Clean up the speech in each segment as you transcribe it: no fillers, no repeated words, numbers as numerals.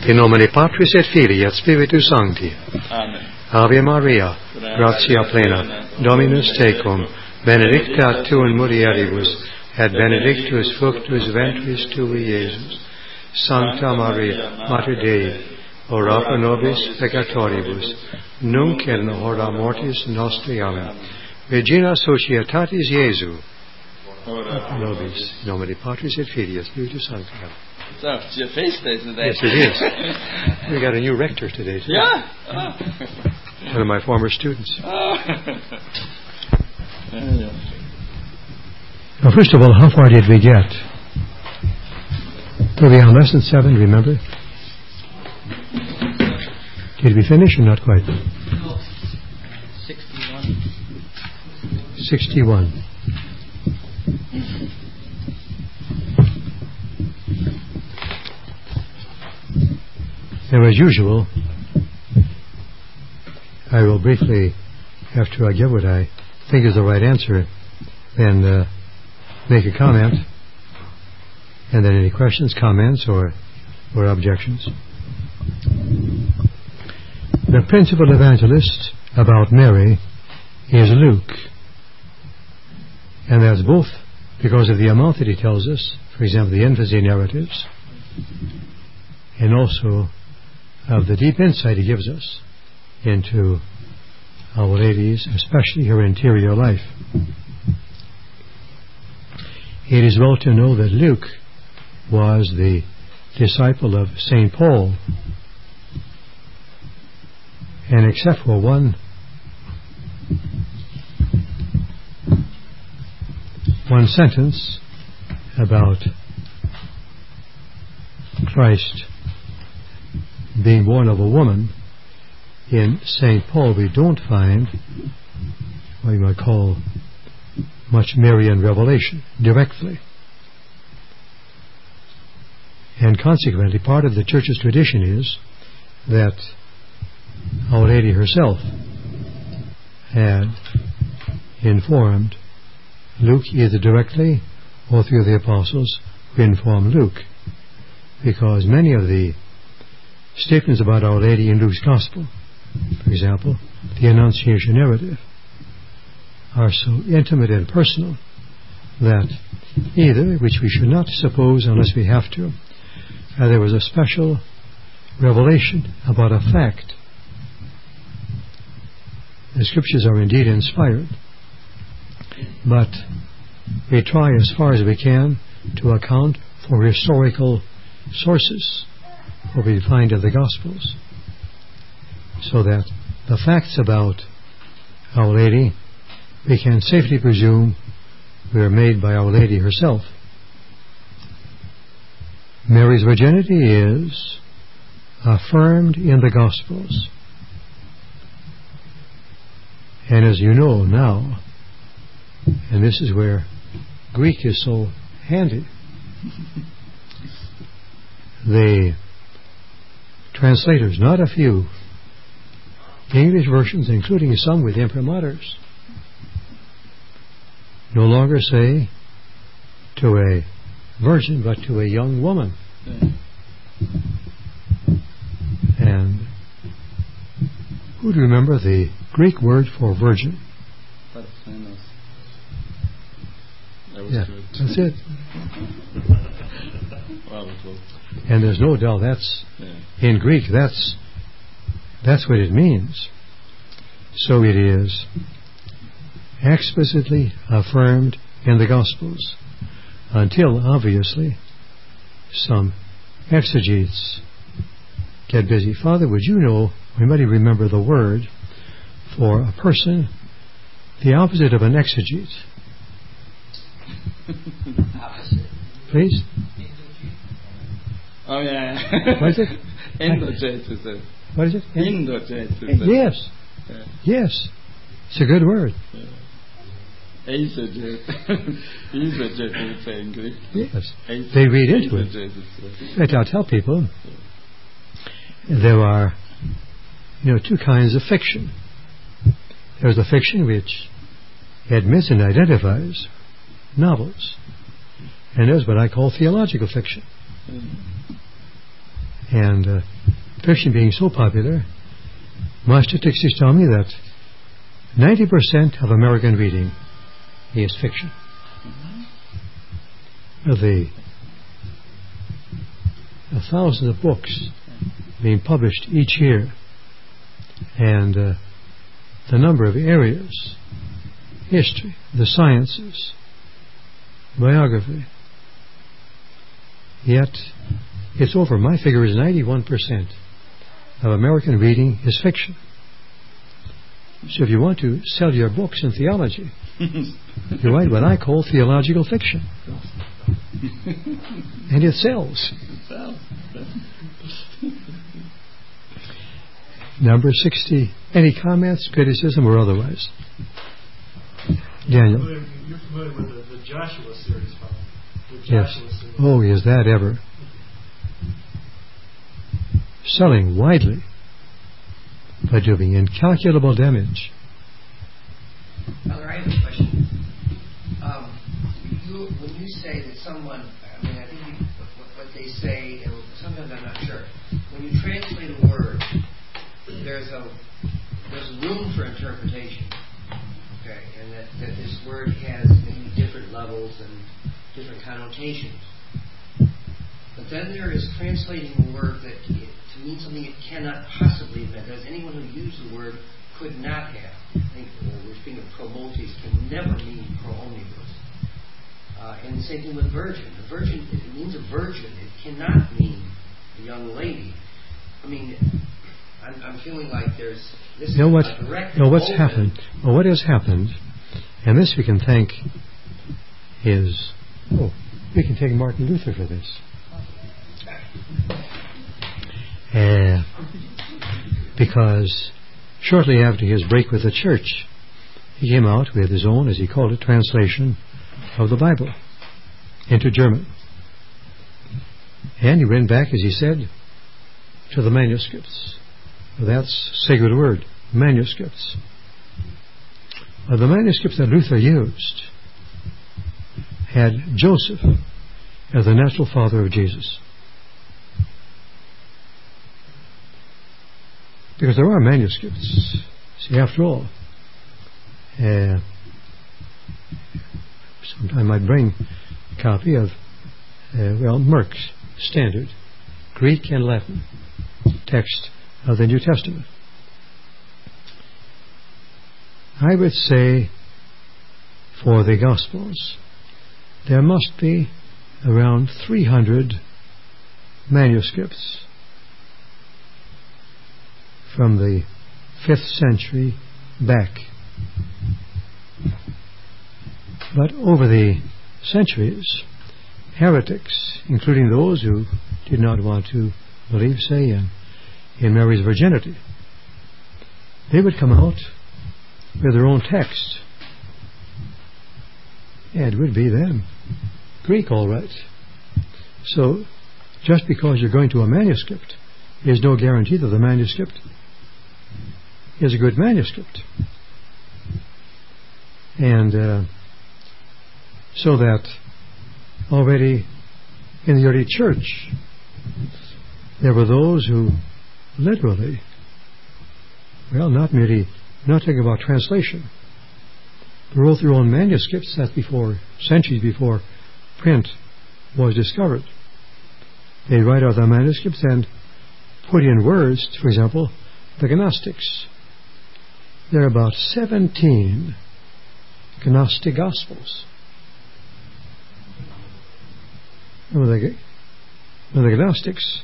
In nomine Patris et Filii et Spiritus Sancti. Amen. Ave Maria, gratia plena, Dominus tecum, benedicta tu in mulieribus, et benedictus fructus ventris tui, Iesus. Sancta Maria, Mater Dei, ora pro nobis peccatoribus, nunc et in hora mortis nostri. Amen. Regina Societatis Iesu, ora pro nobis, in nomine Patris et Filii et Spiritus Sancti. So, it's your feast day today. Yes, it is. We got a new rector today, too. Yeah? One of my former students. Now, first of all, how far did we get? So we are on lesson 7, remember? Did we finish or not quite? 61. Now, as usual, I will briefly, after I give what I think is the right answer, then make a comment, and then any questions, comments, or objections. The principal evangelist about Mary is Luke, and that's both because of the amount that he tells us, for example, the infancy narratives, and also of the deep insight he gives us into Our Lady's, especially her interior life. It is well to know that Luke was the disciple of St. Paul, and except for one sentence about Christ being born of a woman, in St. Paul we don't find what you might call much Marian revelation directly. And consequently, part of the Church's tradition is that Our Lady herself had informed Luke either directly or through the apostles who informed Luke, because many of the statements about Our Lady in Luke's Gospel, for example, the Annunciation narrative, are so intimate and personal that either, which we should not suppose unless we have to, there was a special revelation about a fact. The Scriptures are indeed inspired, but we try as far as we can to account for historical sources, what we find in the Gospels, so that the facts about Our Lady, we can safely presume, were made by Our Lady herself. Mary's virginity is affirmed in the Gospels. And as you know now, and this is where Greek is so handy, the translators, not a few, English versions, including some with imprimaturs, no longer say to a virgin, but to a young woman. And who do you remember the Greek word for virgin? Yeah, that's it. And there's no doubt that's in Greek, that's what it means. So it is explicitly affirmed in the Gospels, until obviously some exegetes get busy. Father, would you know, we might remember the word for a person, the opposite of an exegete? Please? Oh, yeah. What is it? Indulgence. What is it? Indulgence. Yes. Yeah. Yes. It's a good word. Exegete. Exegete is in Greek. Yes. They read into it. But I'll tell people, there are, two kinds of fiction. There's the fiction which admits and identifies novels, and there's what I call theological fiction. And fiction being so popular, my statistics tell me that 90% of American reading is fiction. The thousands of books being published each year, and the number of areas, history, the sciences, biography, yet it's over. My figure is 91% of American reading is fiction. So if you want to sell your books in theology, you write what I call theological fiction. And it sells. Number 60. Any comments, criticism, or otherwise? Daniel. You're familiar with the Joshua series, Father? Yes. Oh, is that ever? Selling widely, but doing incalculable damage. Father, I have a question. When you say that someone, I mean, I think what they say, and sometimes I'm not sure. When you translate a word, there's room for interpretation. Okay, and that this word has maybe different levels and different connotations. But then there is translating a word that to mean something it cannot possibly have meant. As anyone who used the word could not have. I think we're speaking of pro multis can never mean pro omnibus. And the same thing with virgin. The virgin, it means a virgin. It cannot mean a young lady. I mean, I'm feeling like there's this. You know what? What's happened? Well, what has happened, and this we can thank is. Oh, we can thank Martin Luther for this. Because shortly after his break with the church, he came out with his own, as he called it, translation of the Bible into German. And he went back, as he said, to the manuscripts. That's a sacred word, manuscripts. The manuscripts that Luther used had Joseph as the natural father of Jesus. Because there are manuscripts. See, after all, sometime I might bring a copy of, Merck's standard Greek and Latin text of the New Testament. I would say for the Gospels, there must be around 300 manuscripts from the 5th century back. But over the centuries, heretics, including those who did not want to believe, say, in Mary's virginity, they would come out with their own text. And it would be them. Greek, all right. So, just because you're going to a manuscript is no guarantee that the manuscript is a good manuscript. And so that already in the early church there were those who literally, not talking about translation, wrote their own manuscripts. That before, centuries before print was discovered. They write out their manuscripts and put in words. For example, the Gnostics. There are about 17 Gnostic Gospels. When the Gnostics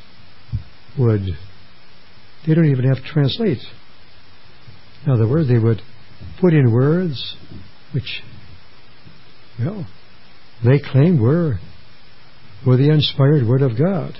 they don't even have to translate. In other words, they would put in words which, they claimed were the inspired Word of God.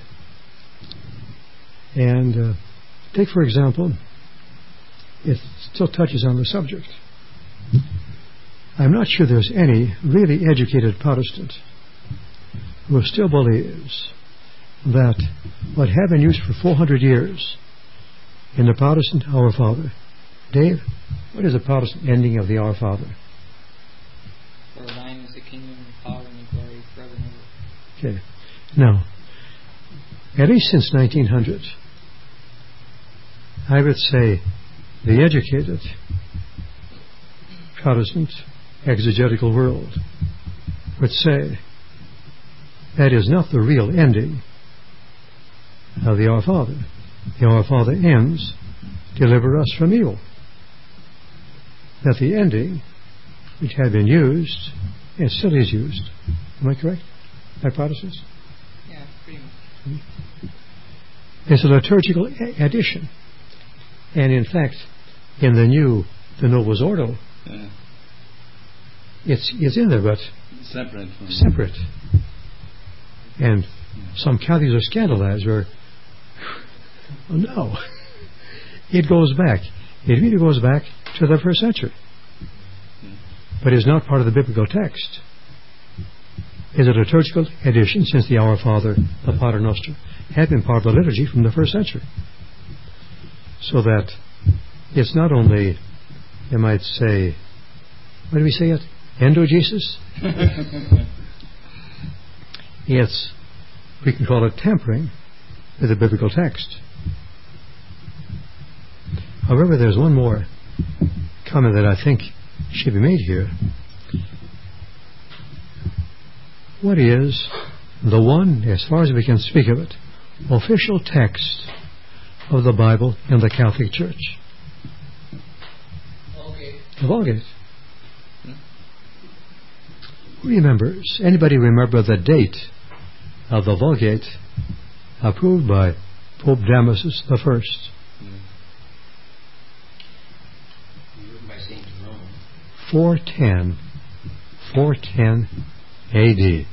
And take, for example, it still touches on the subject. I'm not sure there's any really educated Protestant who still believes that what had been used for 400 years in the Protestant Our Father. Dave, what is the Protestant ending of the Our Father? For thine is the kingdom and power and the glory forever and ever. Okay. Now, at least since 1900, I would say the educated Protestant exegetical world would say that is not the real ending of the Our Father. The Our Father ends, deliver us from evil. That the ending, which had been used, and still is used. Am I correct? By Protestants? Yeah, pretty much. It's a liturgical addition. And in fact, in the Novus Ordo, it's in there, but separate. And some Catholics are scandalized where, oh no, it goes back. It really goes back to the first century. But is not part of the biblical text. Is a liturgical addition since the Our Father, the Pater Noster, had been part of the liturgy from the first century. So that it's not only, you might say, what do we say it? Endogesis? It's, we can call it tampering with the biblical text. However, there's one more comment that I think should be made here. What is the one, as far as we can speak of it, official text of the Bible in the Catholic Church? The Vulgate. Who remembers? Anybody remember the date of the Vulgate approved by Pope Damasus I? By Saint Jerome. 410 A.D.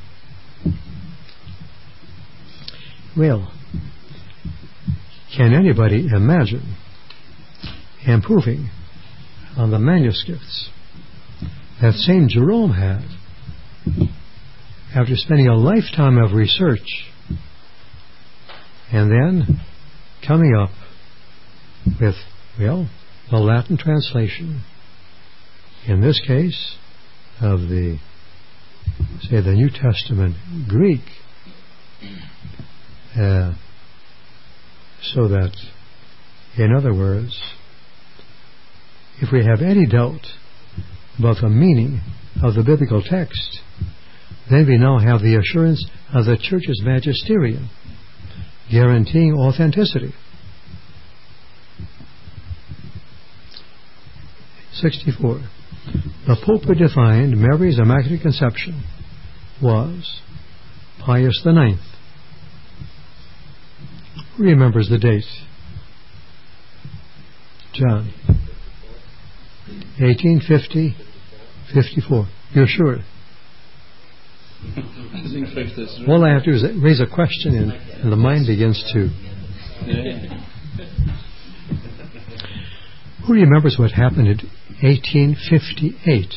Well, can anybody imagine improving on the manuscripts that Saint Jerome had after spending a lifetime of research and then coming up with, well, the Latin translation, in this case, of the, say, the New Testament Greek, so that, in other words, if we have any doubt about the meaning of the biblical text, then we now have the assurance of the Church's magisterium, guaranteeing authenticity. 64. The Pope who defined Mary's Immaculate Conception was Pius IX. Who remembers the date? John. 1850, 54. You're sure? All I have to do is raise a question and the mind begins to... Who remembers what happened in 1858?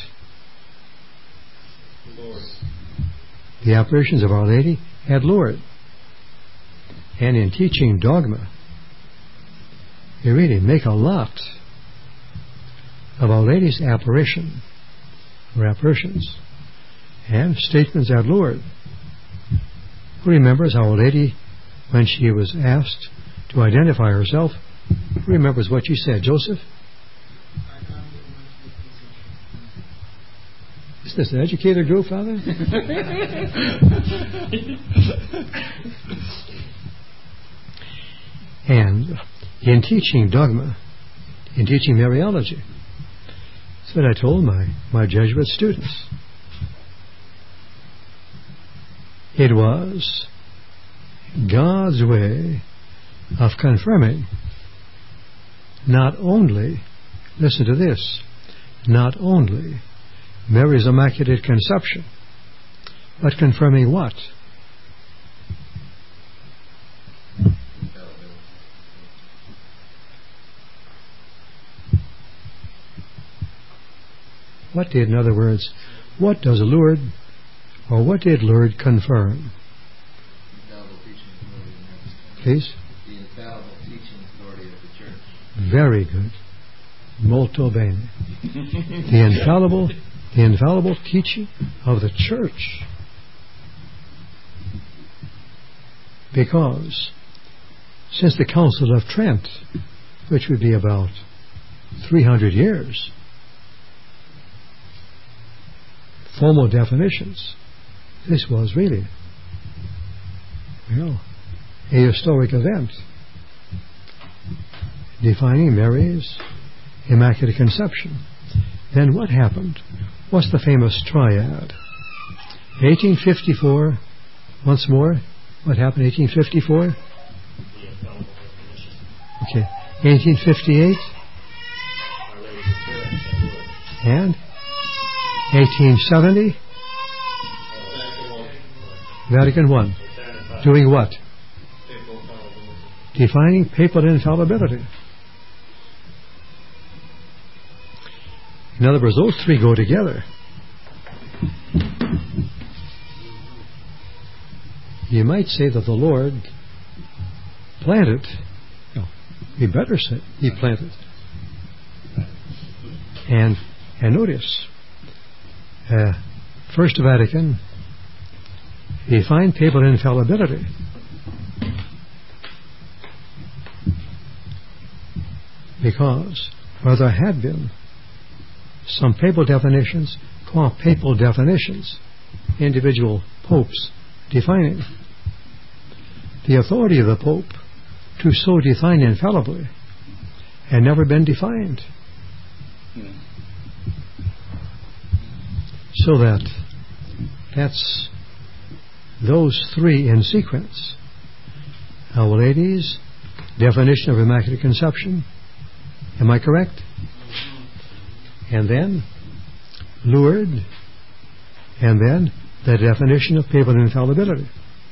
The apparitions of Our Lady at Lourdes. And in teaching dogma, they really make a lot of Our Lady's apparition or apparitions and statements at Lourdes. Who remembers Our Lady, when she was asked to identify herself, who remembers what she said? Joseph? Is this an educated group, Father? And in teaching dogma, in teaching Mariology, that's what I told my Jesuit students. It was God's way of confirming not only, listen to this, not only Mary's Immaculate Conception, but confirming what? What did, in other words, what does Lourdes, or what did Lourdes confirm? Please? The infallible teaching authority of the Church. Very good. Molto bene. The infallible teaching of the Church. Because since the Council of Trent, which would be about 300 years, formal definitions, this was really, a historic event defining Mary's Immaculate Conception. Then what happened? What's the famous triad? 1854, once more, what happened in 1854? Okay, 1858 and 1870, Vatican I. Doing what? Defining papal infallibility. In other words, those three go together. You might say that the Lord planted. No, you better say He planted. And notice, First Vatican defined papal infallibility. Because where there had been some papal definitions, individual popes defining, the authority of the Pope to so define infallibly had never been defined. So that's those three in sequence. Our Lady's definition of Immaculate Conception. Am I correct? And then Lourdes, and then the definition of papal infallibility.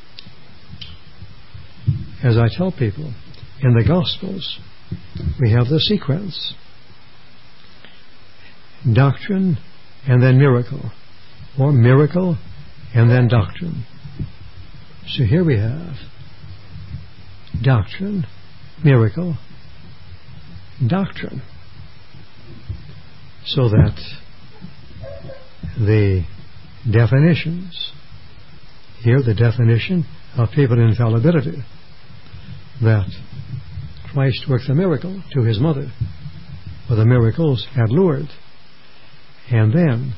As I tell people, in the Gospels, we have the sequence: doctrine and then miracle, or miracle and then doctrine. So here we have doctrine, miracle, doctrine. So that the definitions, here the definition of papal infallibility, that Christ worked the miracle to His mother, or the miracles at Lourdes, and then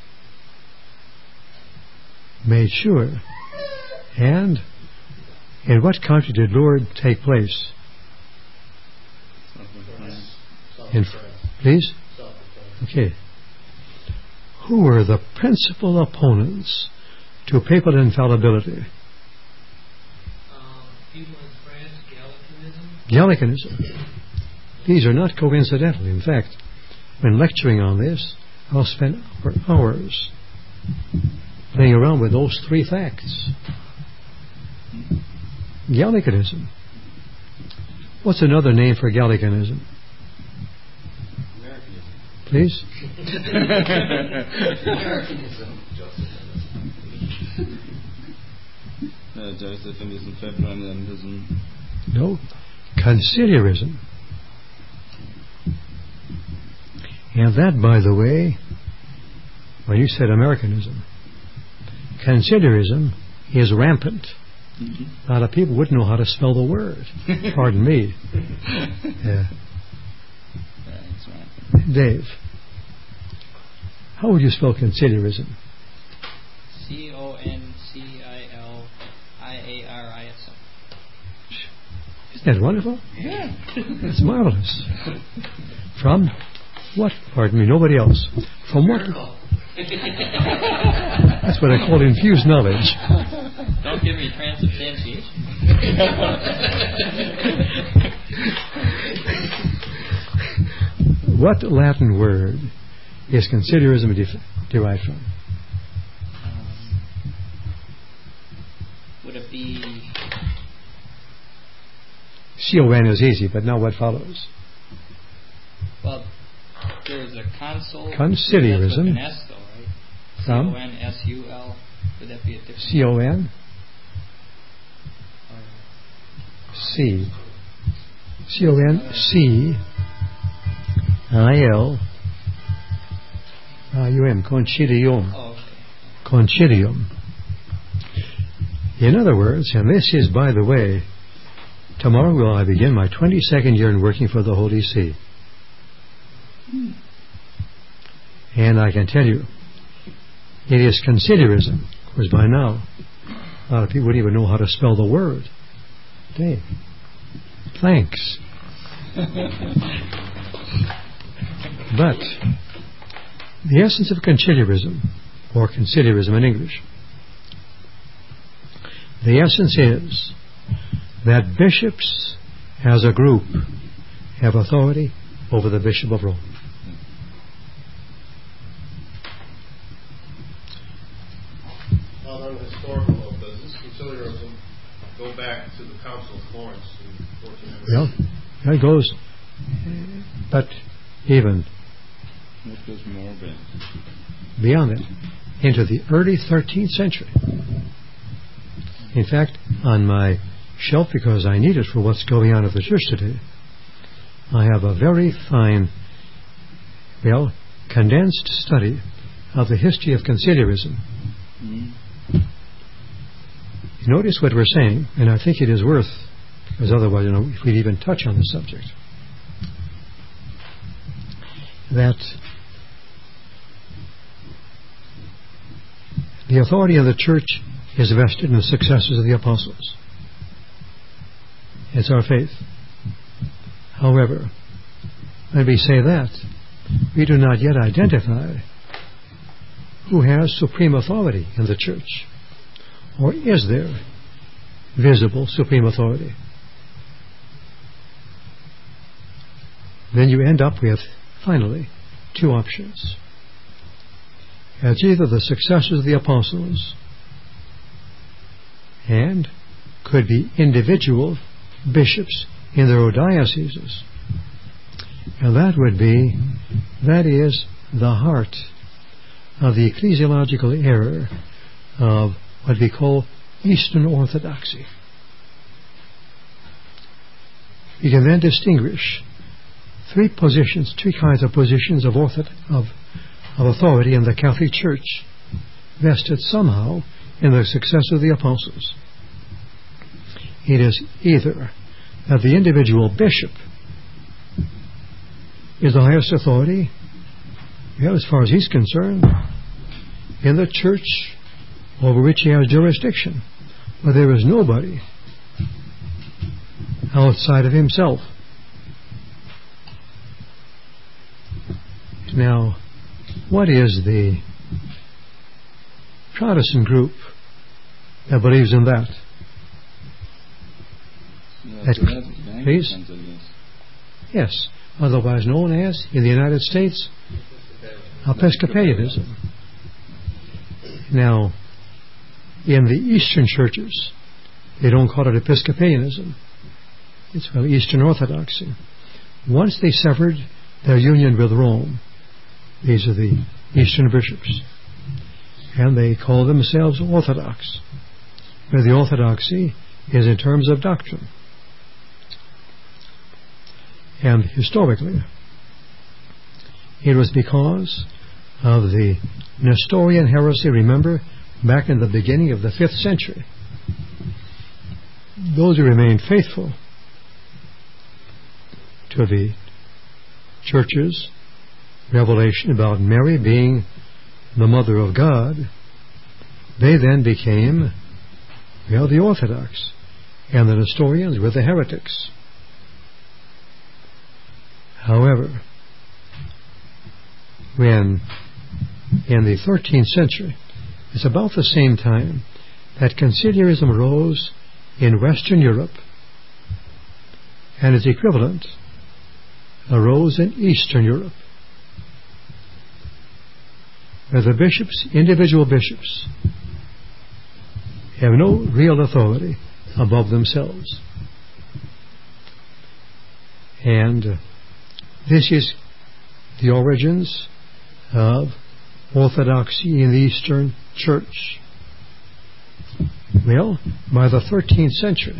made sure. And in what country did Lourdes take place? Please? Okay. Who were the principal opponents to papal infallibility? People in France, Gallicanism. Gallicanism. These are not coincidental. In fact, when lecturing on this, I'll spend hours playing around with those three facts. Gallicanism. What's another name for Gallicanism? Please? Josephianism. No. Conciliarism. And that, by the way, when you said Americanism, conciliarism is rampant. A lot of people wouldn't know how to spell the word. Pardon me. Dave, how would you spell conciliarism? Conciliarism. Isn't that wonderful? Yeah. That's marvelous. From what? Pardon me, nobody else. From what? That's what I call infused knowledge. Don't give me transubstantiation. What Latin word is conciliarism derived from? Would it be... C-O-N is easy, but now what follows? Well, there's a consul... Conciliarism. That's with an S, though, right? From? C-O-N-S-U-L. Would that be a different... C-O-N? C. C-O-N-C-I-L-I-U-M. Concilium. Oh, okay. Concilium. In other words, and this is, by the way, tomorrow will I begin my 22nd year in working for the Holy See. And I can tell you, it is considerism. Of course, by now, a lot of people wouldn't even know how to spell the word. Dave. Thanks. But the essence of conciliarism, or considerism in English, the essence is that bishops as a group have authority over the Bishop of Rome. Well, on the historical note, does this conciliarism go back to the Council of Florence in 1400? Well, it goes, but even It goes more back. beyond it, into the early 13th century. In fact, on my shelf, because I need it for what's going on at the church today, I have a very fine, condensed study of the history of conciliarism. Notice what we're saying, and I think it is worth, because otherwise, if we'd even touch on the subject, that the authority of the church is vested in the successors of the apostles. It's our faith. However, when we say that, we do not yet identify who has supreme authority in the church. Or is there visible supreme authority? Then you end up with, finally, two options. It's either the successors of the apostles and could be individual bishops in their dioceses. And that is the heart of the ecclesiological error of what we call Eastern Orthodoxy. You can then distinguish three kinds of positions of authority in the Catholic Church, vested somehow in the success of the apostles. It is either that the individual bishop is the highest authority, as far as he's concerned, in the church over which he has jurisdiction, where there is nobody outside of himself. Now, what is the Protestant group that believes in that? Please? Yes, otherwise known as, in the United States, Episcopalianism. Now, in the Eastern churches, they don't call it Episcopalianism. It's called Eastern Orthodoxy. Once they severed their union with Rome, these are the Eastern bishops, and they call themselves Orthodox, where the orthodoxy is in terms of doctrine. And historically, it was because of the Nestorian heresy, remember, back in the beginning of the 5th century. Those who remained faithful to the church's revelation about Mary being the Mother of God, they then became, the Orthodox, and the Nestorians were the heretics. However, when in the 13th century, it's about the same time that conciliarism rose in Western Europe, and its equivalent arose in Eastern Europe, where the bishops, individual bishops, have no real authority above themselves. And this is the origins of orthodoxy in the Eastern Church. Well, by the 13th century,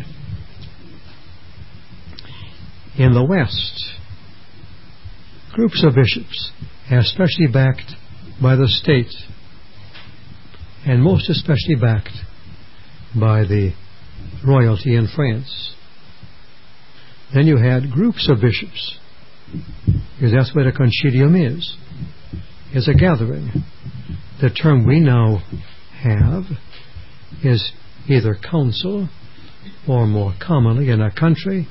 in the West, groups of bishops, especially backed by the state, and most especially backed by the royalty in France. Then you had groups of bishops, because that's what a concilium is. It's a gathering. The term we now have is either council, or more commonly in a country,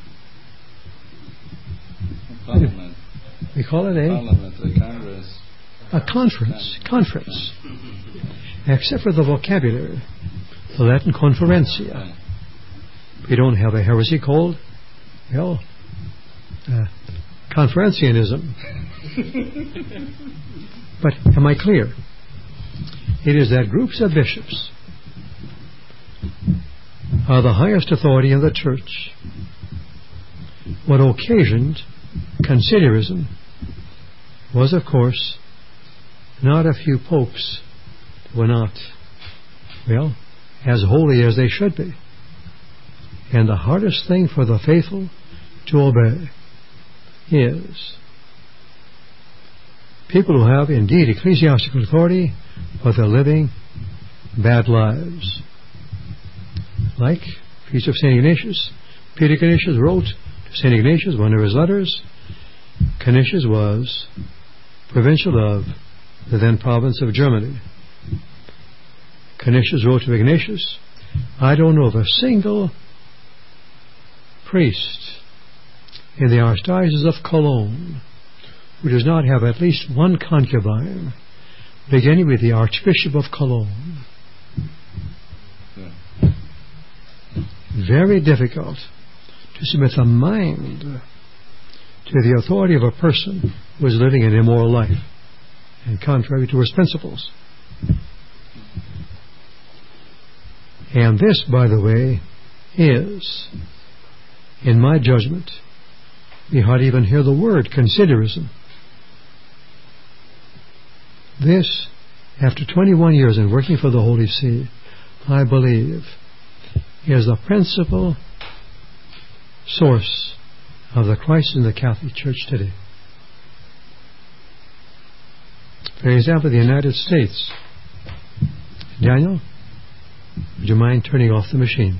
Parliament. we call it Parliament, the Congress. a conference. Except for the vocabulary, the Latin conferentia. We don't have a heresy called, conferentianism. But am I clear? It is that groups of bishops are the highest authority in the church. What occasioned conciliarism was, of course, not a few popes who were not, as holy as they should be. And the hardest thing for the faithful to obey is people who have indeed ecclesiastical authority, but they're living bad lives. Like Feast of St. Ignatius. Peter Canisius wrote to St. Ignatius, one of his letters. Canisius was provincial of the then province of Germany. Canisius wrote to Ignatius, I don't know of a single priest in the Archdiocese of Cologne who does not have at least one concubine, beginning with the Archbishop of Cologne. Very difficult to submit the mind to the authority of a person who is living an immoral life and contrary to his principles. And this, by the way, is, in my judgment, we hardly even hear the word conciliarism. This, after 21 years in working for the Holy See, I believe, is the principal source of the Christ in the Catholic Church today. For example, the United States. Daniel, would you mind turning off the machine?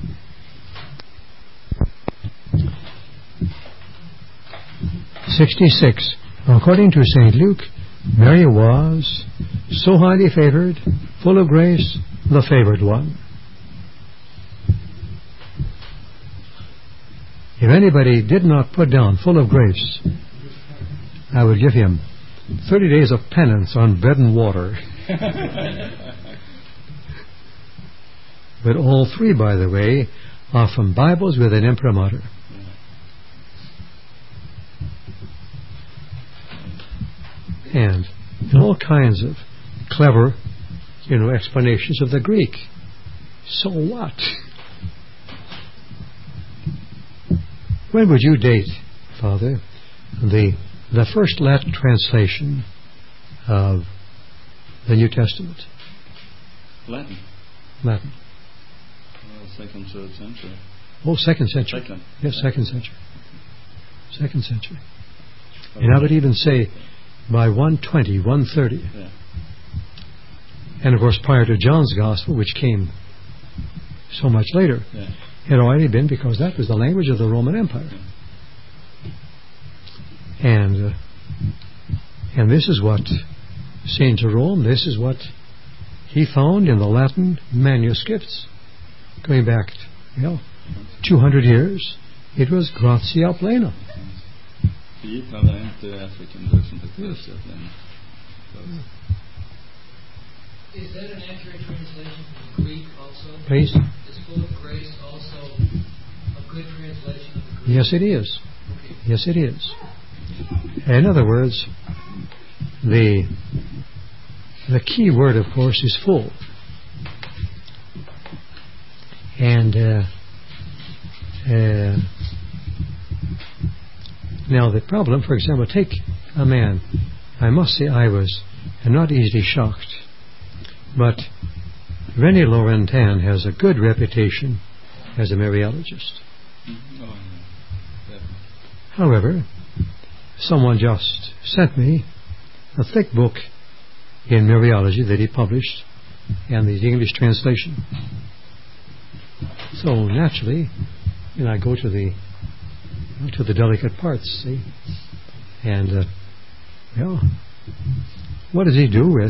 (66) According to St. Luke, Mary was so highly favored, full of grace, the favored one. If anybody did not put down full of grace, I would give him 30 days of penance on bread and water. But all three, by the way, are from Bibles with an imprimatur. And all kinds of clever, explanations of the Greek. So what? When would you date, Father, the first Latin translation of the New Testament? Latin. Well, 2nd, 3rd century. Oh, 2nd century. Second. Yes, 2nd century. 2nd century. And I would even say by 120, 130. Yeah. And of course, prior to John's Gospel, which came so much later, it had already been, because that was the language of the Roman Empire. And this is what St. Jerome, this is what he found in the Latin manuscripts going back 200 years. It was gratia plena. Is that an accurate translation from the Greek also? Please? Is full of grace also a good translation of the Greek? Yes, it is. Okay. Yes, it is. In other words, the key word, of course, is full. And now the problem, for example, take a man. I must say I was not easily shocked, but René Laurentin has a good reputation as a Mariologist. However, someone just sent me a thick book in Mariology that he published, and the English translation. So naturally, I go to the delicate parts, see? And, what does he do with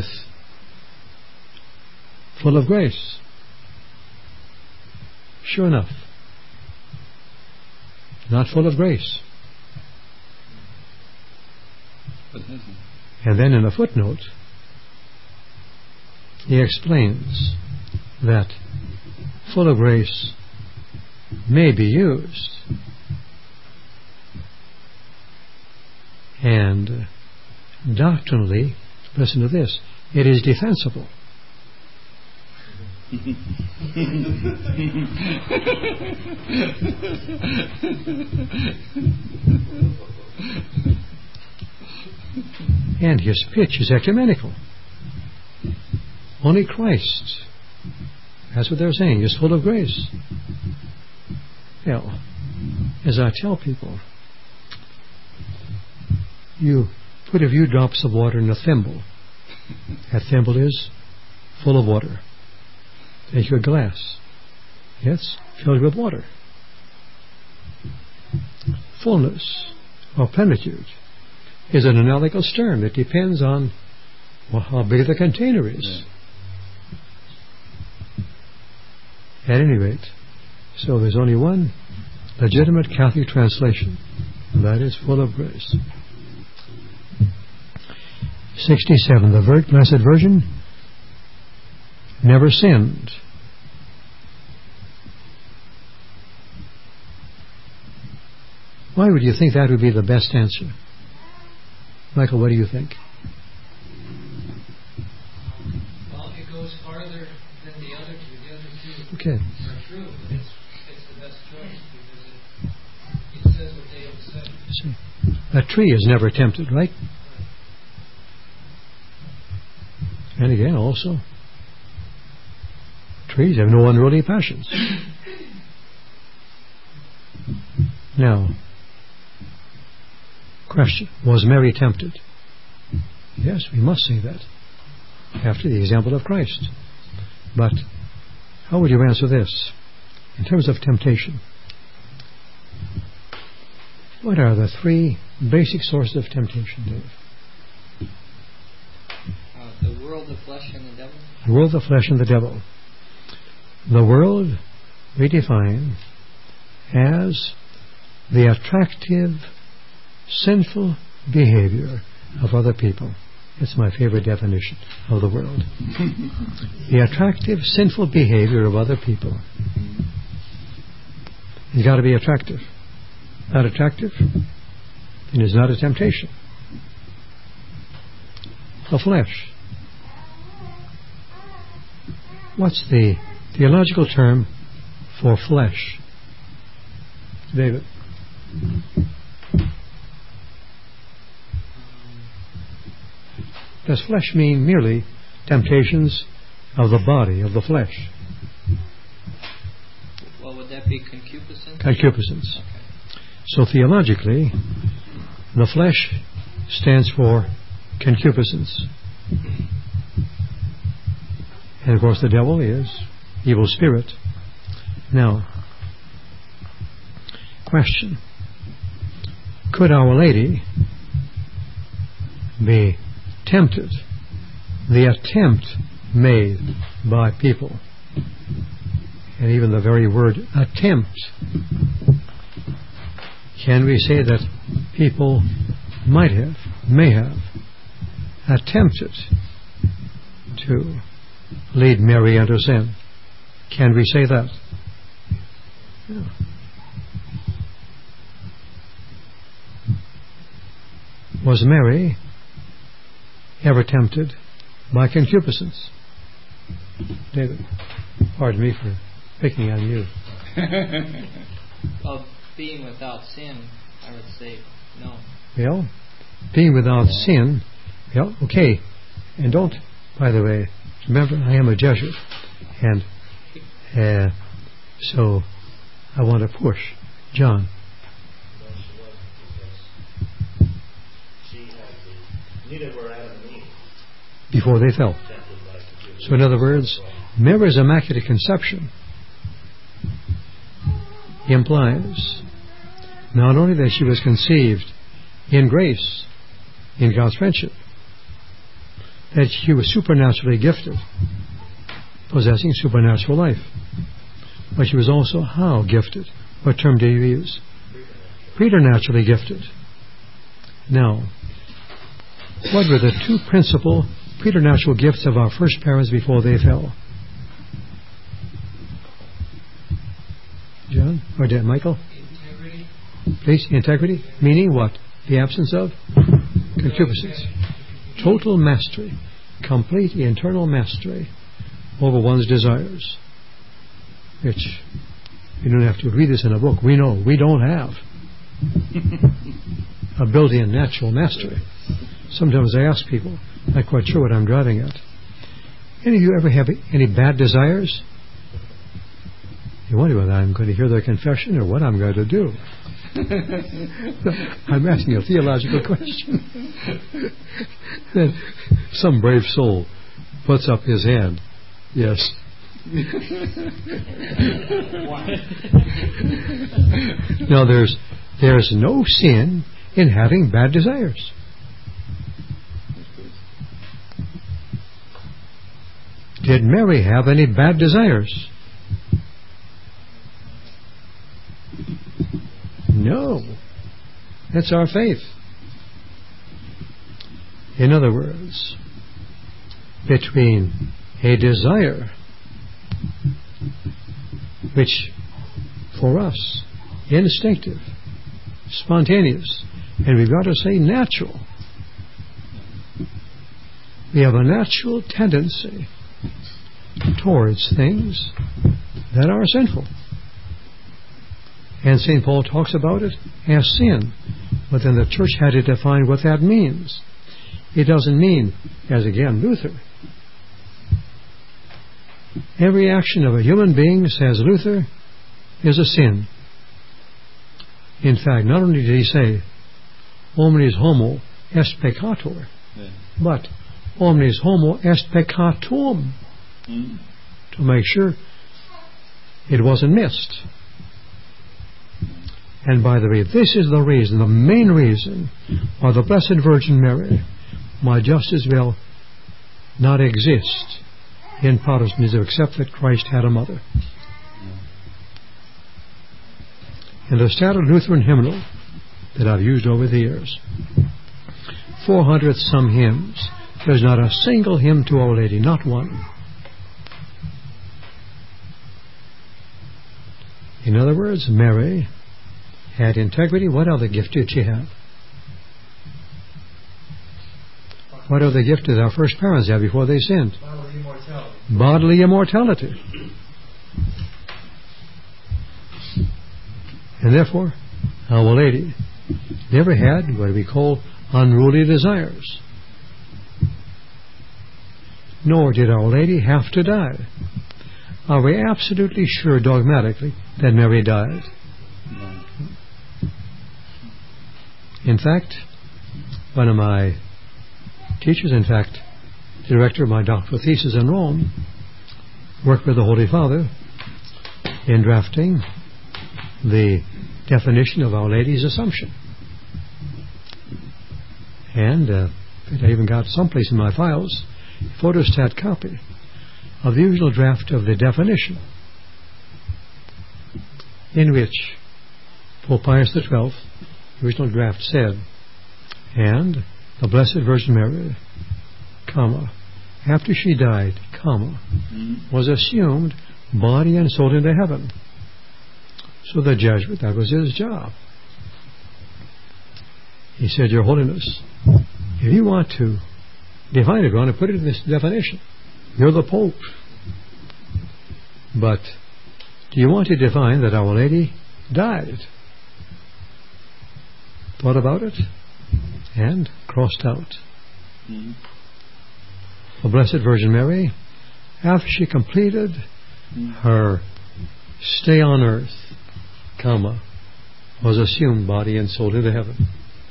full of grace? Sure enough, not full of grace. And then in a footnote, he explains that full of grace may be used, and doctrinally, listen to this, it is defensible. And his pitch is ecumenical. Only Christ, that's what they're saying, is full of grace. Well, as I tell people, you put a few drops of water in a thimble. That thimble is full of water. Take your glass. Yes, filled with water. Fullness or plenitude is an analogous term. It depends on how big the container is. At any rate, so there's only one legitimate Catholic translation, and that is full of grace. 67. The Blessed Virgin never sinned. Why would you think that would be the best answer? Michael, what do you think? Well, it goes farther than the other two. The other two Okay. are true, but it's the best choice because it says what they don't say. That tree is never tempted, right? And again, also, trees have no unruly passions. Now, question, was Mary tempted? Yes, we must say that, after the example of Christ. But how would you answer this? In terms of temptation, what are the three basic sources of temptation, Dave? The world, the flesh, and the devil? The world, the flesh, and the devil. The world we define as the attractive, sinful behavior of other people. It's my favorite definition of the world. The attractive, sinful behavior of other people. It's got to be attractive. Not attractive, and it's not a temptation. The flesh. What's the theological term for flesh? David? Does flesh mean merely temptations of the body, of the flesh? Well, would that be concupiscence? Concupiscence. Okay. So theologically, the flesh stands for concupiscence. And of course the devil is evil spirit. Now, question. Could Our Lady be tempted? The attempt made by people, and even the very word attempt, can we say that people may have attempted to lead Mary into sin? Can we say that? Yeah. Was Mary ever tempted by concupiscence? David, pardon me for picking on you. Of being without sin, I would say no. Well, being without sin, well, okay. And don't, by the way, remember, I am a Jesuit, and so I want to push John. Neither were Adam and Eve. Before they fell. So in other words, Mary's Immaculate Conception implies not only that she was conceived in grace, in God's friendship, that she was supernaturally gifted, possessing supernatural life, but she was also how gifted? What term do you use? Preternaturally gifted. Now, what were the two principal preternatural gifts of our first parents before they fell? John? Or did Michael? Integrity. Please, integrity. Meaning what? The absence of concupiscence. Total mastery. Complete internal mastery over one's desires. Which, you don't have to read this in a book. We know we don't have a built-in natural mastery. Sometimes I ask people, I'm not quite sure what I'm driving at. Any of you ever have any bad desires? You wonder whether I'm going to hear their confession or what I'm going to do. I'm asking a theological question. Then some brave soul puts up his hand. Yes. Now there's no sin in having bad desires. Did Mary have any bad desires? No. That's our faith. In other words, between a desire, which for us, instinctive, spontaneous, and we've got to say natural. We have a natural tendency towards things that are sinful. And St. Paul talks about it as sin. But then the church had to define what that means. It doesn't mean, as again Luther, every action of a human being, says Luther, is a sin. In fact, not only did he say, omnis homo est peccator, but omnis homo est peccatum, to make sure it wasn't missed. And by the way, this is the reason, the main reason why the Blessed Virgin Mary might just as well not exist in Protestantism except that Christ had a mother. In the standard Lutheran hymnal that I've used over the years, 400 some hymns, there's not a single hymn to Our Lady, not one. In other words, Mary had integrity. What other gift did she have? What other gift did our first parents have before they sinned? Bodily immortality. Bodily immortality. And therefore, Our Lady never had what we call unruly desires. Nor did Our Lady have to die. Are we absolutely sure dogmatically that Mary died? In fact, one of my teachers, in fact, the director of my doctoral thesis in Rome, worked with the Holy Father in drafting the definition of Our Lady's Assumption. And I even got someplace in my files a photostat copy of the usual draft of the definition, in which Pope Pius XII, the original draft said, and the Blessed Virgin Mary, comma, after she died, comma, was assumed body and soul into heaven. So the Jesuit, that was his job. He said, Your Holiness, if you want to define it, you want to put it in this definition, you're the Pope. But do you want to define that Our Lady died? Thought about it and crossed out. The Blessed Virgin Mary, after she completed her stay on earth, comma, was assumed body and soul into heaven.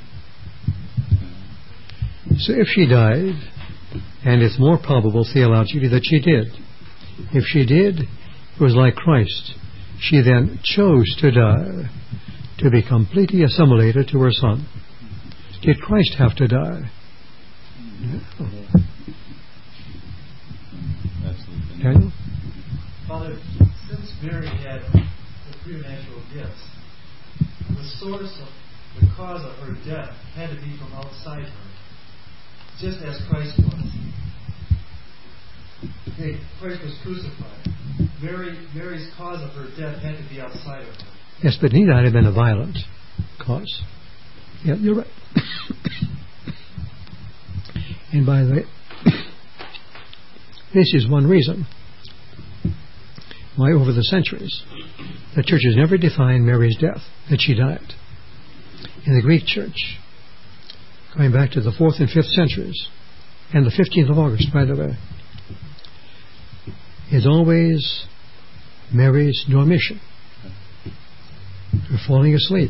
So if she died, and it's more probable theologically that she did, if she did, it was like Christ. she then chose to die to be completely assimilated to her Son. Did Christ have to die? No. Daniel? Father, since Mary had the preternatural gifts, the source of the cause of her death had to be from outside her, just as Christ was. Okay, Christ was crucified. Mary's cause of her death had to be outside of her. Yes, but it need not have been a violent cause. Yeah, you're right. And by the way, this is one reason why over the centuries the church has never defined Mary's death, that she died. In the Greek church, going back to the 4th and 5th centuries, and the 15th of August, by the way, is always Mary's dormition, her falling asleep,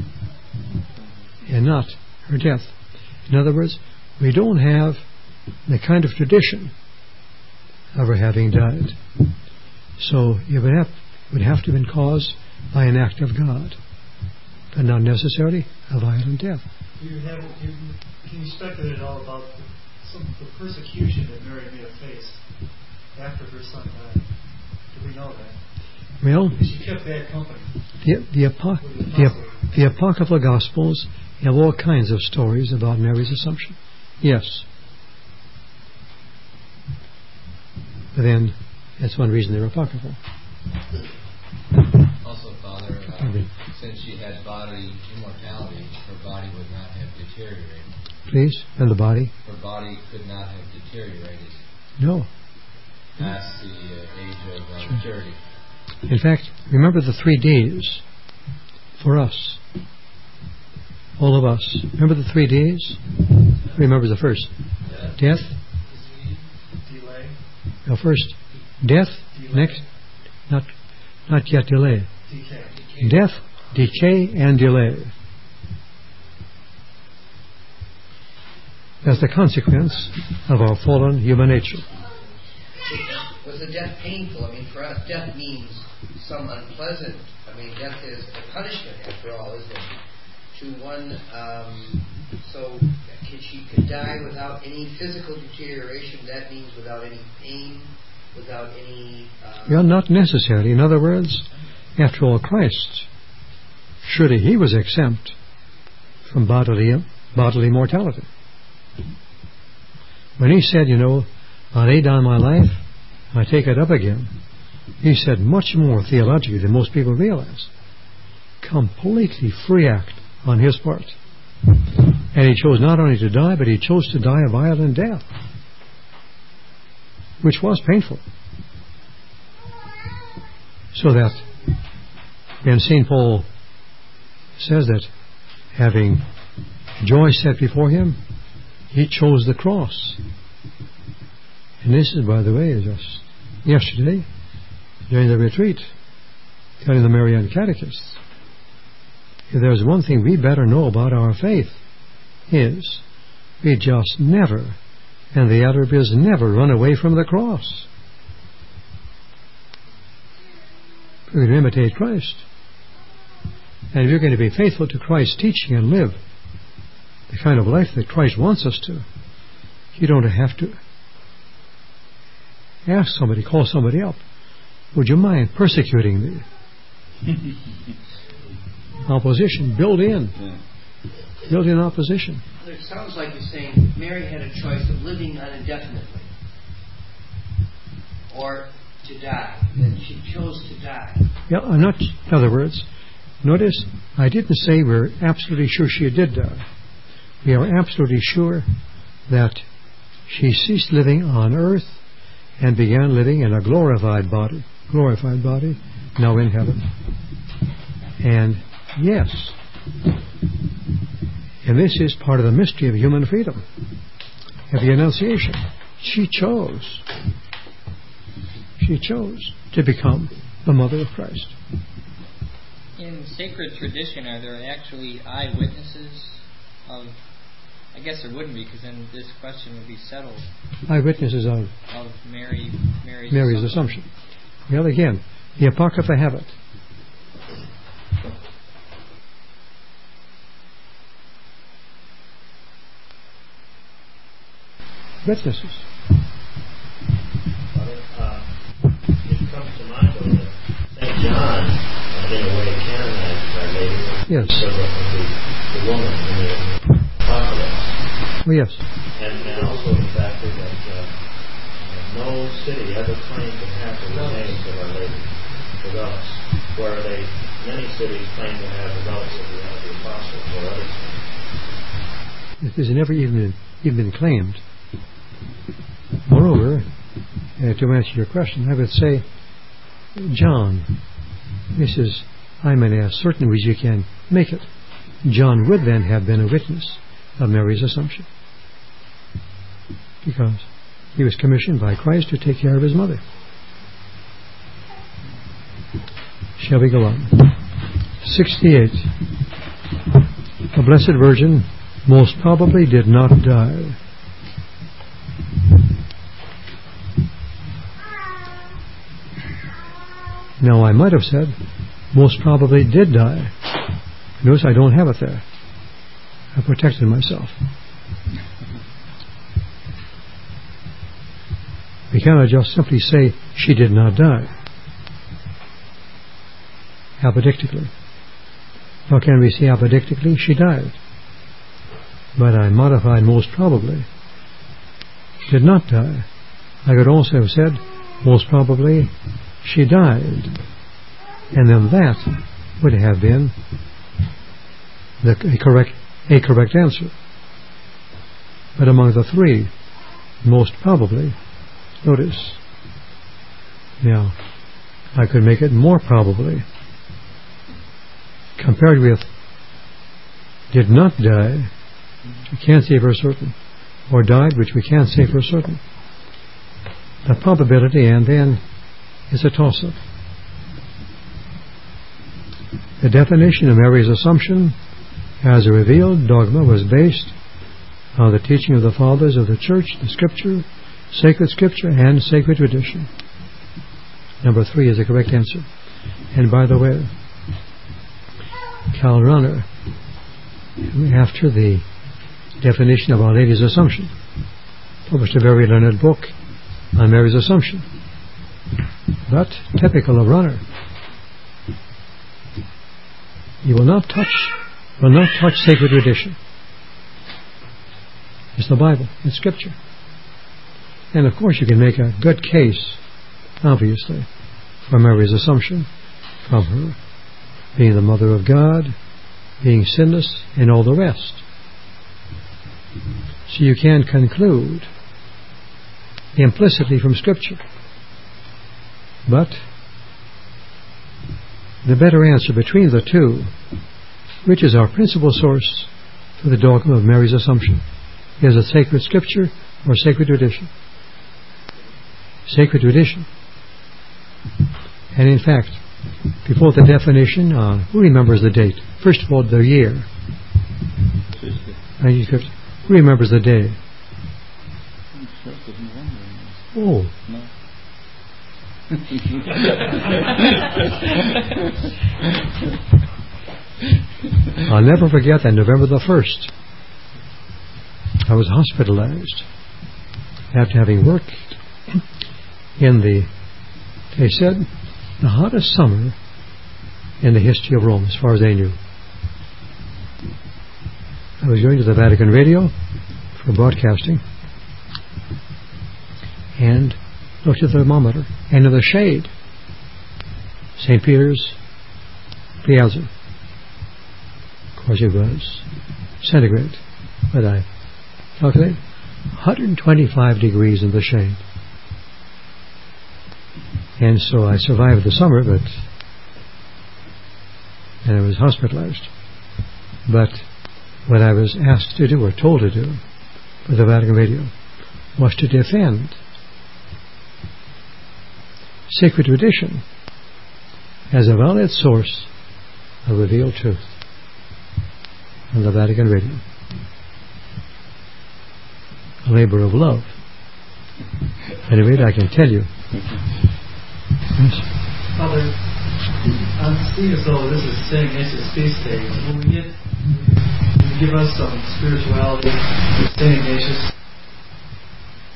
and not her death. In other words, we don't have the kind of tradition of her having died. So it would have to have been caused by an act of God, but not necessarily a violent death. Can you speculate at all about the persecution that Mary may have faced after her son died? Do we know that? Well, she kept bad company. The Apocryphal Gospels have all kinds of stories about Mary's Assumption. Yes. But then, that's one reason they're apocryphal. Also, Father, since she had bodily immortality, her body would not have deteriorated. Please? And the body? Her body could not have deteriorated No. past the age of maturity. In fact, remember the 3 Ds for us. All of us. Remember the 3 Ds? Remember the first. Death. Delay. No, first. Death. Delay. Next. Not yet delay. Decay. Death, decay, and delay. As the consequence of our fallen human nature. Was the death painful? I mean, for us, death means some unpleasant. I mean, death is a punishment, after all, isn't it? To one, so she could die without any physical deterioration. That means without any pain, without any... Well, not necessarily. In other words, after all, Christ, surely he was exempt from bodily mortality. When he said, I lay down my life, I take it up again, he said much more theologically than most people realize. Completely free act on his part. And he chose not only to die, but he chose to die a violent death, which was painful. So that when St. Paul says that having joy set before him, he chose the cross. And this is, by the way, just yesterday, during the retreat, telling the Marian Catechists, if there's one thing we better know about our faith, is we just never, and the adverb is never, run away from the cross. We're going to imitate Christ. And if you're going to be faithful to Christ's teaching and live the kind of life that Christ wants us to, you don't have to ask somebody, call somebody up. Would you mind persecuting me? Opposition, build in opposition. It sounds like you're saying Mary had a choice of living on indefinitely or to die, and she chose to die. Yeah, I'm not. In other words, notice I didn't say we're absolutely sure she did die. We are absolutely sure that she ceased living on earth and began living in a glorified body, now in heaven. And yes, and this is part of the mystery of human freedom, of the Annunciation. She chose to become the mother of Christ. In sacred tradition, are there actually eyewitnesses of... I guess there wouldn't be, because then this question would be settled. Eyewitnesses of Mary's Assumption. Well, again, the Apocrypha have it. witnesses. It comes to mind, though, that St. John, in a way, canonizes Our Lady. Yes. Because of the woman in the Apocalypse. Oh, yes. And also the fact that no city ever claimed to have the remains of Our Lady, the relics, where many cities claim to have the relics of the Apostles or other cities. It has never even been claimed. Moreover, to answer your question, I would say, John, this is, I'm in as certain as you can make it. John would then have been a witness of Mary's Assumption, because he was commissioned by Christ to take care of his mother. Shall we go on? 68. The Blessed Virgin most probably did not die. Now, I might have said, most probably did die. Notice I don't have it there. I protected myself. We cannot just simply say she did not die. Apodictically. How can we say apodictically she died? But I modified most probably. Did not die. I could also have said most probably she died. And then that would have been a correct answer. But among the three, most probably, notice, now I could make it more probably, compared with did not die, we can't say for certain, or died, which we can't say for certain. The probability and then is a toss-up. The definition of Mary's Assumption as a revealed dogma was based on the teaching of the Fathers of the Church, the Scripture, Sacred Scripture, and Sacred Tradition. Number 3 is the correct answer. And by the way, Karl Rahner, after the definition of Our Lady's Assumption, published a very learned book on Mary's Assumption. But typical of Rahner, he will not touch sacred tradition. It's the Bible, it's Scripture. And of course you can make a good case, obviously, for Mary's Assumption, from her being the Mother of God, being sinless, and all the rest. So you can conclude implicitly from Scripture. But the better answer between the two, which is our principal source for the dogma of Mary's Assumption, is it sacred Scripture or sacred tradition? Sacred tradition. And in fact, before the definition, who remembers the date? First of all, the year. 1950. Who remembers the day? Oh. No. I'll never forget that November the 1st. I was hospitalized after having worked in they said, the hottest summer in the history of Rome, as far as they knew. I was going to the Vatican Radio for broadcasting and looked at the thermometer, and in the shade, St. Peter's Piazza. Of course it was centigrade, but I calculated 125 degrees in the shade. And so I survived the summer, and I was hospitalized. But what I was asked to do, or told to do, for the Vatican Radio, was to defend sacred tradition as a valid source of revealed truth on the Vatican Radio. A labor of love. Anyway, I can tell you. Yes. Father, I'm seeing as though this is St. Ignatius' feast day. Will you give us some spirituality with St. Ignatius?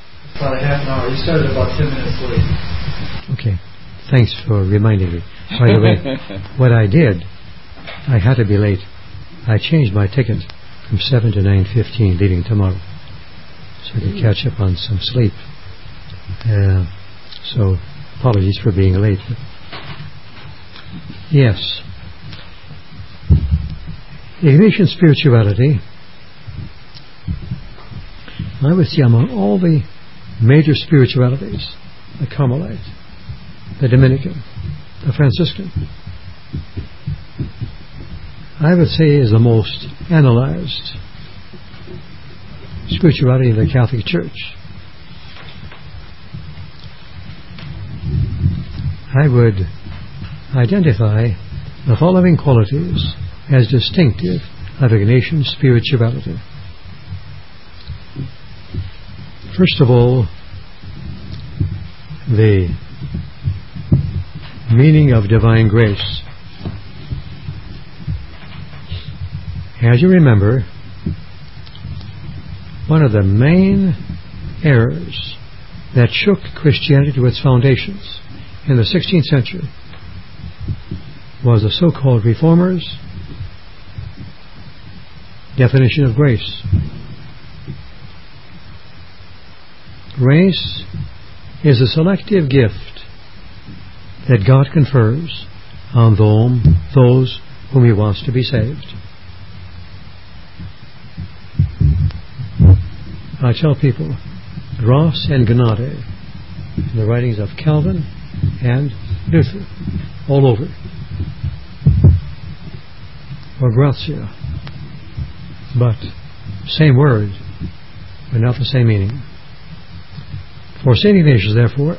half an hour. You started about 10 minutes late. Okay. Thanks for reminding me. By the way, what I did, I had to be late. I changed my ticket from 7 to 9:15 leaving tomorrow, so I could catch up on some sleep. So apologies for being late. Yes. Ignatian spirituality, I would say among all the major spiritualities, the Carmelite, the Dominican, the Franciscan, I would say is the most analyzed spirituality in the Catholic Church. I would identify the following qualities as distinctive of Ignatian spirituality. First of all, the meaning of divine grace. As you remember, one of the main errors that shook Christianity to its foundations in the 16th century was the so-called Reformers' definition of grace. Grace is a selective gift that God confers on those whom He wants to be saved. I tell people, grace and Gnade, in the writings of Calvin and Luther, all over, or gratia, but same word, but not the same meaning. For St. Ignatius, therefore,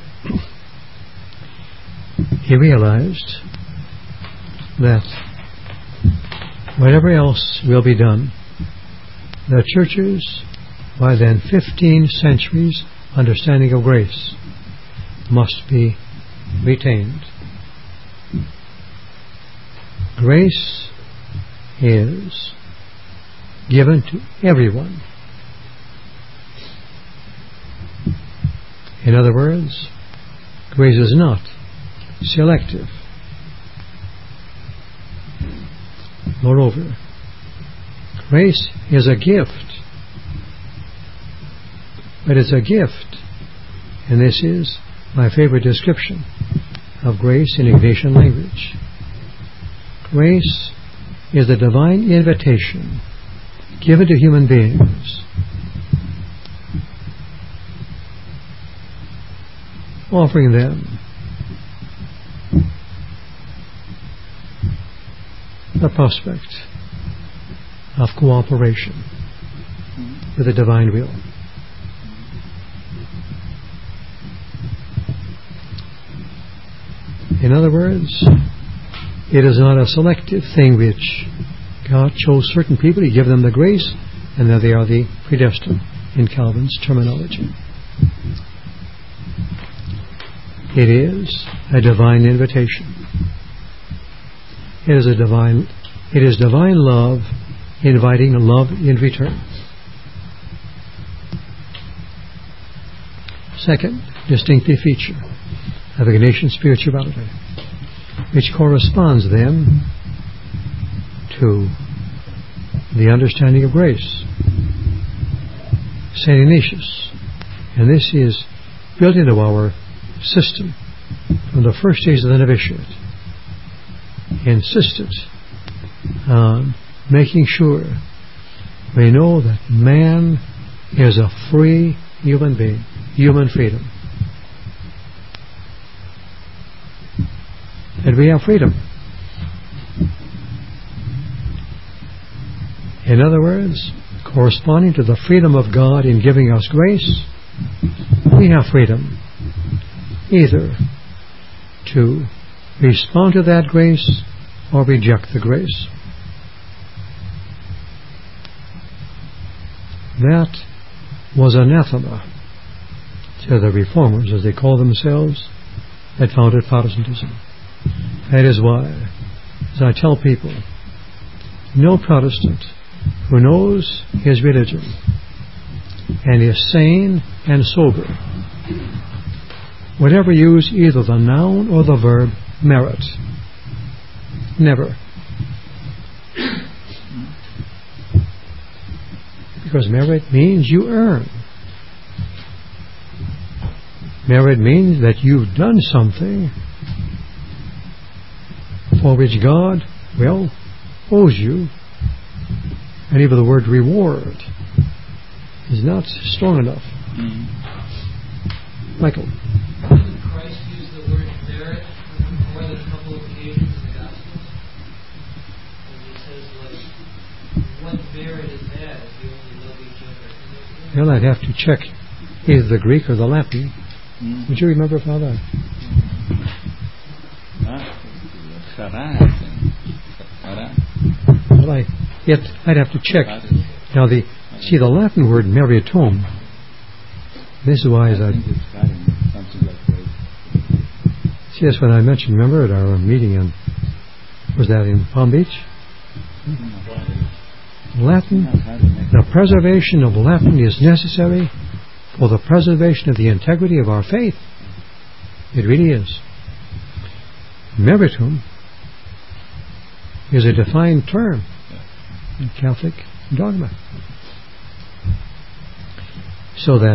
he realized that whatever else will be done, the Church's, by then 15 centuries understanding of grace, must be retained. Grace is given to everyone. In other words, grace is not selective. Moreover, grace is a gift. But it's a gift, and this is my favorite description of grace in Ignatian language. Grace is the divine invitation given to human beings, offering them the prospect of cooperation with the divine will. In other words, it is not a selective thing which God chose certain people, He gave them the grace, and that they are the predestined, in Calvin's terminology. It is a divine invitation. It is divine love inviting love in return. Second distinctive feature of Ignatian spirituality, which corresponds then to the understanding of grace. St. Ignatius, and this is built into our system from the first days of the novitiate, insisted on making sure we know that man is a free human being, human freedom. That we have freedom. In other words, corresponding to the freedom of God in giving us grace, we have freedom either to respond to that grace or reject the grace. That was anathema to the Reformers, as they call themselves, that founded Protestantism. That is why, as I tell people, no Protestant who knows his religion and is sane and sober. Whatever use either the noun or the verb merit. Never. Because merit means you earn. Merit means that you've done something for which God, well, owes you. And even the word reward is not strong enough. Michael. Didn't Christ use the word merit on more than a couple of occasions in the Gospels? And he says, like, what merit is that if you only love each other? Well, I'd have to check either the Greek or the Latin. Would you remember, Father? Well, I'd have to check. Now, the Latin word meritum. This is why see, that's what I mentioned. Remember at our meeting was that in Palm Beach? Latin. The preservation of Latin is necessary for the preservation of the integrity of our faith. It really is. Meritum is a defined term in Catholic dogma. So that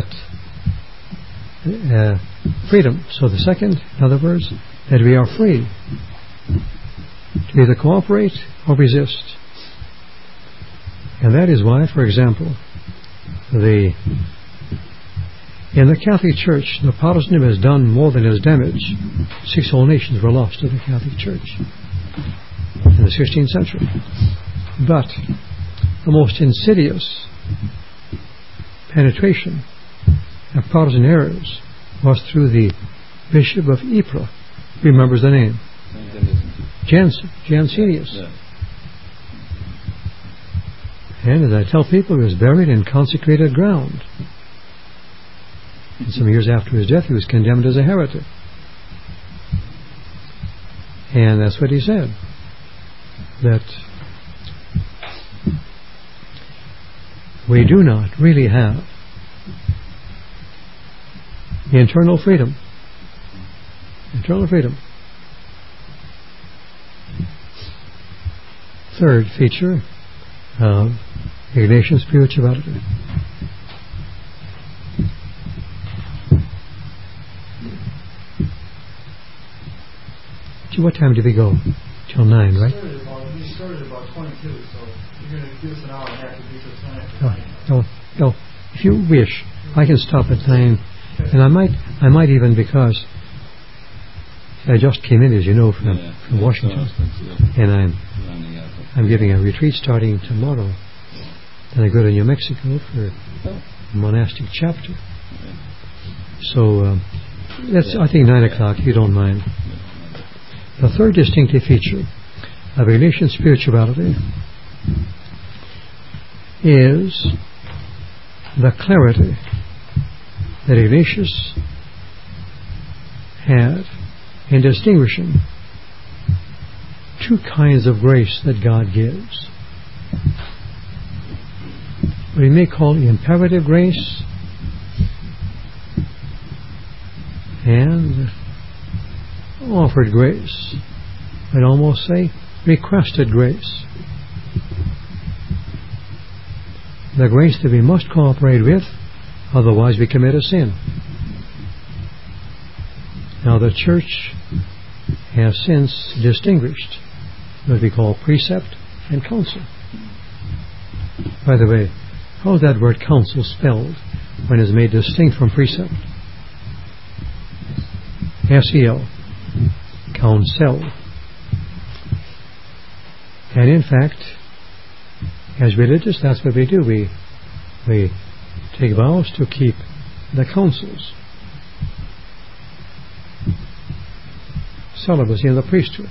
freedom. So the second, in other words, that we are free to either cooperate or resist. And that is why, for example, in the Catholic Church, the Protestantism has done more than has damaged. 6 whole nations were lost to the Catholic Church in the 16th century. But the most insidious penetration of Protestant errors was through the Bishop of Ypres. Remembers the name? Jansenius. And as I tell people, he was buried in consecrated ground. And some years after his death, he was condemned as a heretic. And that's what he said. That we do not really have internal freedom. Internal freedom. Third feature of Ignatian spirituality. What time did we go? Till 9, right? We started about 22, so you're going to give us an hour and a half to be to 10. No. If you wish, I can stop at 9. And I might even, because I just came in, as you know, from Washington, and I'm giving a retreat starting tomorrow. Then I go to New Mexico for a monastic chapter. So that's, I think, 9 o'clock, if you don't mind. The third distinctive feature of Ignatian spirituality is the clarity that Ignatius had in distinguishing 2 kinds of grace that God gives. What we may call imperative grace and offered grace. I'd almost say requested grace. The grace that we must cooperate with, otherwise we commit a sin. Now the Church has since distinguished what we call precept and counsel. By the way, how is that word counsel spelled when it's made distinct from precept? S-E-L. Counsel. And in fact, as religious, that's what we do. We take vows to keep the counsels. Celibacy in the priesthood.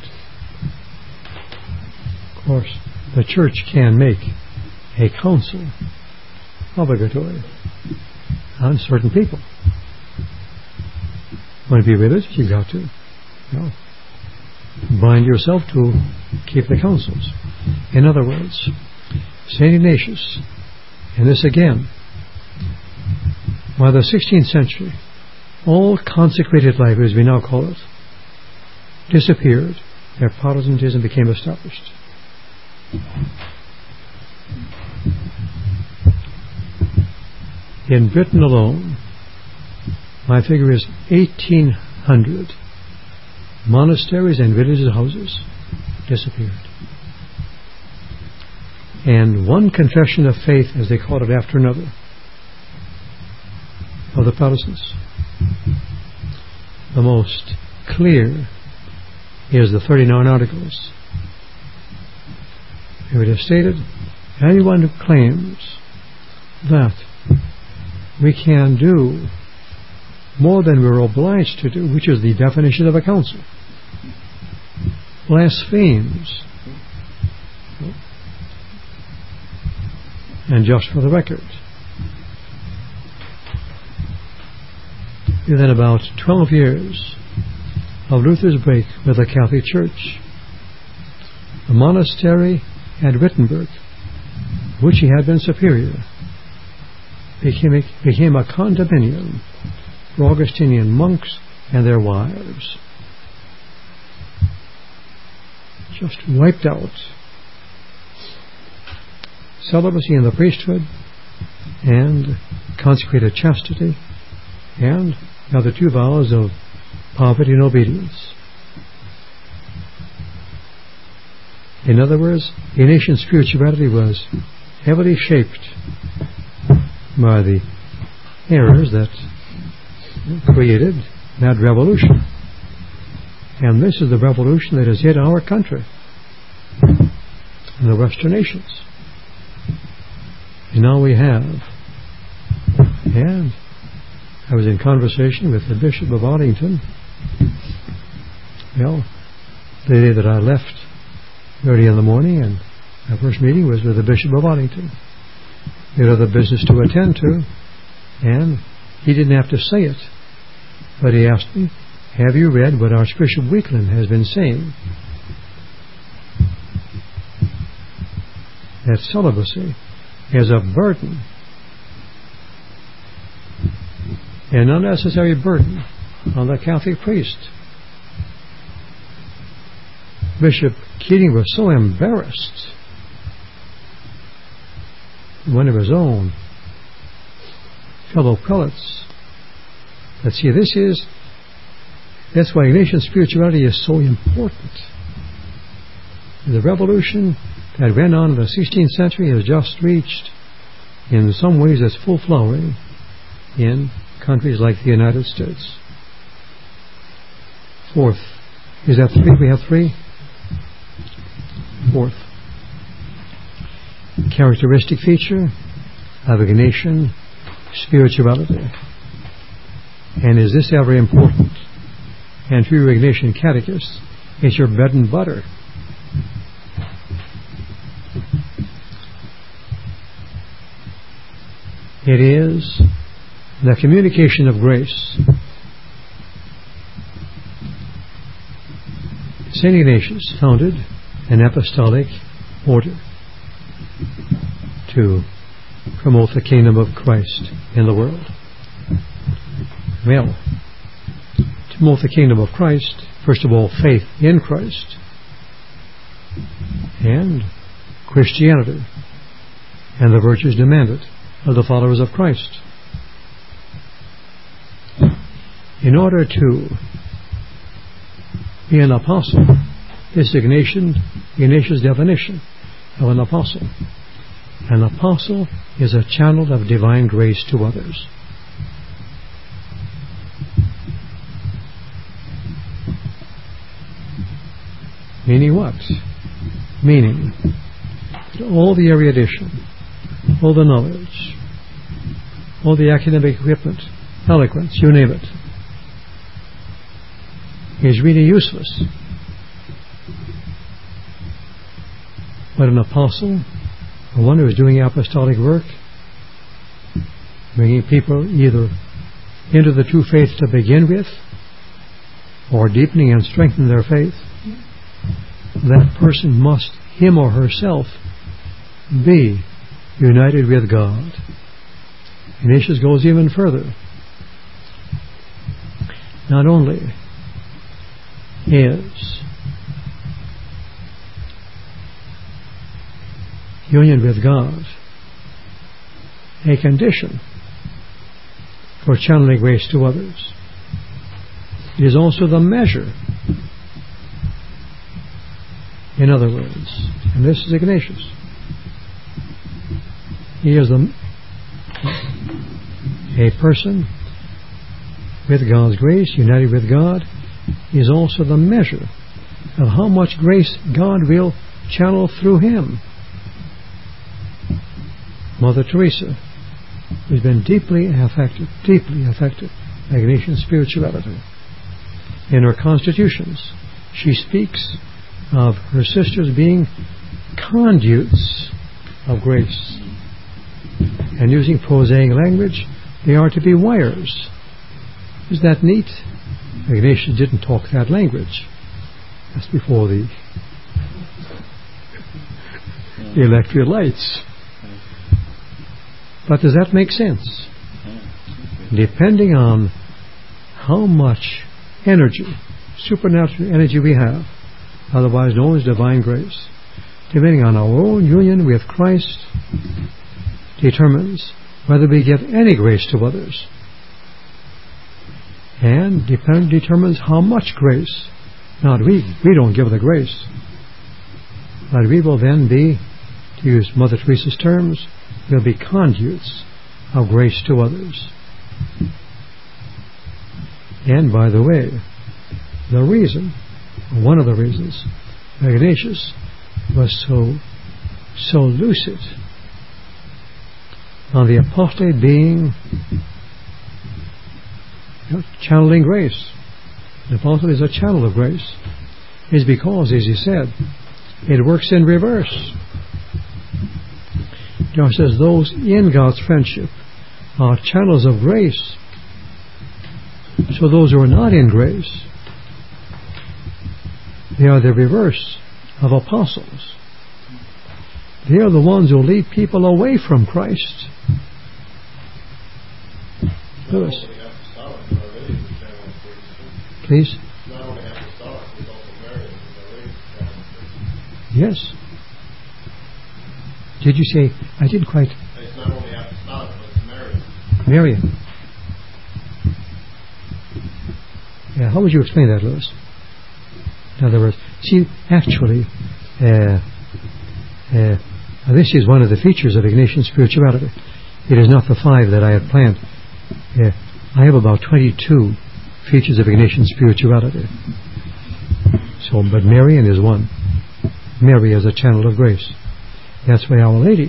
Of course, the Church can make a counsel obligatory on certain people. Want to be religious? You've got to. Bind yourself to keep the counsels. In other words, St. Ignatius, and this again By the 16th century, all consecrated life, as we now call it, disappeared, and Protestantism became established. In Britain alone, my figure is 1,800 monasteries and religious houses disappeared. And one confession of faith, as they call it, after another, of the Protestants. The most clear is the 39 Articles. It is stated, anyone who claims that we can do more than we're obliged to do, which is the definition of a council, blasphemes. And just for the record, within about 12 years of Luther's break with the Catholic Church, the monastery at Wittenberg, which he had been superior, became a condominium for Augustinian monks and their wives. Just wiped out. Celibacy in the priesthood and consecrated chastity and the other two vows of poverty and obedience. In other words, Ignatian spirituality was heavily shaped by the errors that created that revolution. And this is the revolution that has hit our country and the Western nations. And now we have, and I was in conversation with the Bishop of Arlington. Well, the day that I left early in the morning, and my first meeting was with the Bishop of Arlington. He had other business to attend to, and he didn't have to say it, but he asked me, have you read what Archbishop Weakland has been saying? That celibacy is a burden, an unnecessary burden on the Catholic priest. Bishop Keating was so embarrassed. One of his own fellow prelates. But see, that's why Ignatian spirituality is so important. The revolution that went on in the 16th century has just reached, in some ways, its full flowering in countries like the United States. Fourth, is that three? We have three? Fourth, characteristic feature of Ignatian spirituality. And is this ever important? And for your Ignatian catechists, it's your bread and butter. It is the communication of grace. St. Ignatius founded an apostolic order to promote the kingdom of Christ in the world. Well, to promote the kingdom of Christ, first of all, faith in Christ and Christianity and the virtues demanded of the followers of Christ. In order to be an apostle, this is Ignatius' definition of an apostle. An apostle is a channel of divine grace to others. Meaning what? Meaning that all the erudition, all the knowledge, all the academic equipment, eloquence, you name it, is really useless. But an apostle, or one who is doing apostolic work, bringing people either into the true faith to begin with, or deepening and strengthening their faith, that person must, him or herself, be united with God Ignatius goes even further. Not only is union with God a condition for channeling grace to others, it is also the measure. In other words, and this is Ignatius, he is a person with God's grace, united with God, is also the measure of how much grace God will channel through him. Mother Teresa has been deeply affected by Ignatian spirituality. In her constitutions, she speaks of her sisters being conduits of grace. And using prosaic language, they are to be wires. Is that neat? Ignatius didn't talk that language. That's before the electric lights. But does that make sense? Depending on how much energy, supernatural energy we have, otherwise known as divine grace, depending on our own union with Christ, determines whether we give any grace to others, and determines how much grace. Not we don't give the grace, but we will then be, to use Mother Teresa's terms, will be conduits of grace to others. And by the way, one of the reasons Ignatius was so lucid on the apostate being channeling grace. The apostle is a channel of grace, is because, as he said, it works in reverse. John says those in God's friendship are channels of grace. So those who are not in grace, they are the reverse of apostles. They are the ones who lead people away from Christ. Lewis. Please. Yes. Did you say? I didn't quite. It's not only apostolic, but it's Marian. Marian. Yeah, how would you explain that, Lewis? In other words, see, actually, this is one of the features of Ignatian spirituality. It is not the 5 that I had planned. I have about 22 features of Ignatian spirituality. So, but Marian is one. Mary is a channel of grace. That's why Our Lady,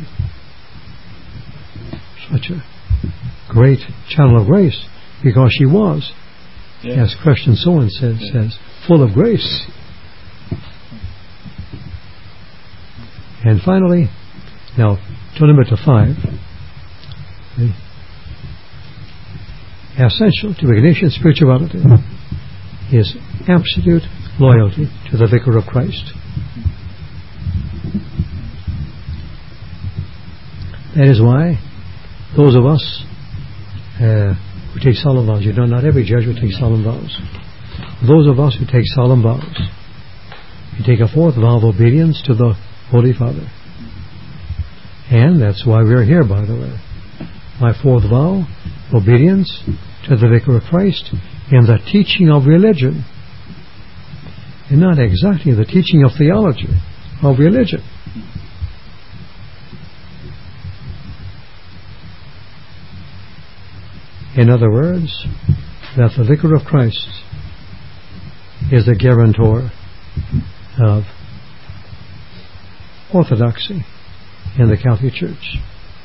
such a great channel of grace, because she was, as Christian Sowen says, full of grace. And finally, now to limit to 5, essential to Ignatian spirituality is absolute loyalty to the Vicar of Christ. That is why those of us who take solemn vows, not every Jesuit takes solemn vows. Those of us who take solemn vows, we take a 4th vow of obedience to the Holy Father. And that's why we're here, by the way. My 4th vow, obedience to the Vicar of Christ in the teaching of religion. And not exactly the teaching of theology, of religion. In other words, that the Vicar of Christ is the guarantor of orthodoxy in the Catholic Church.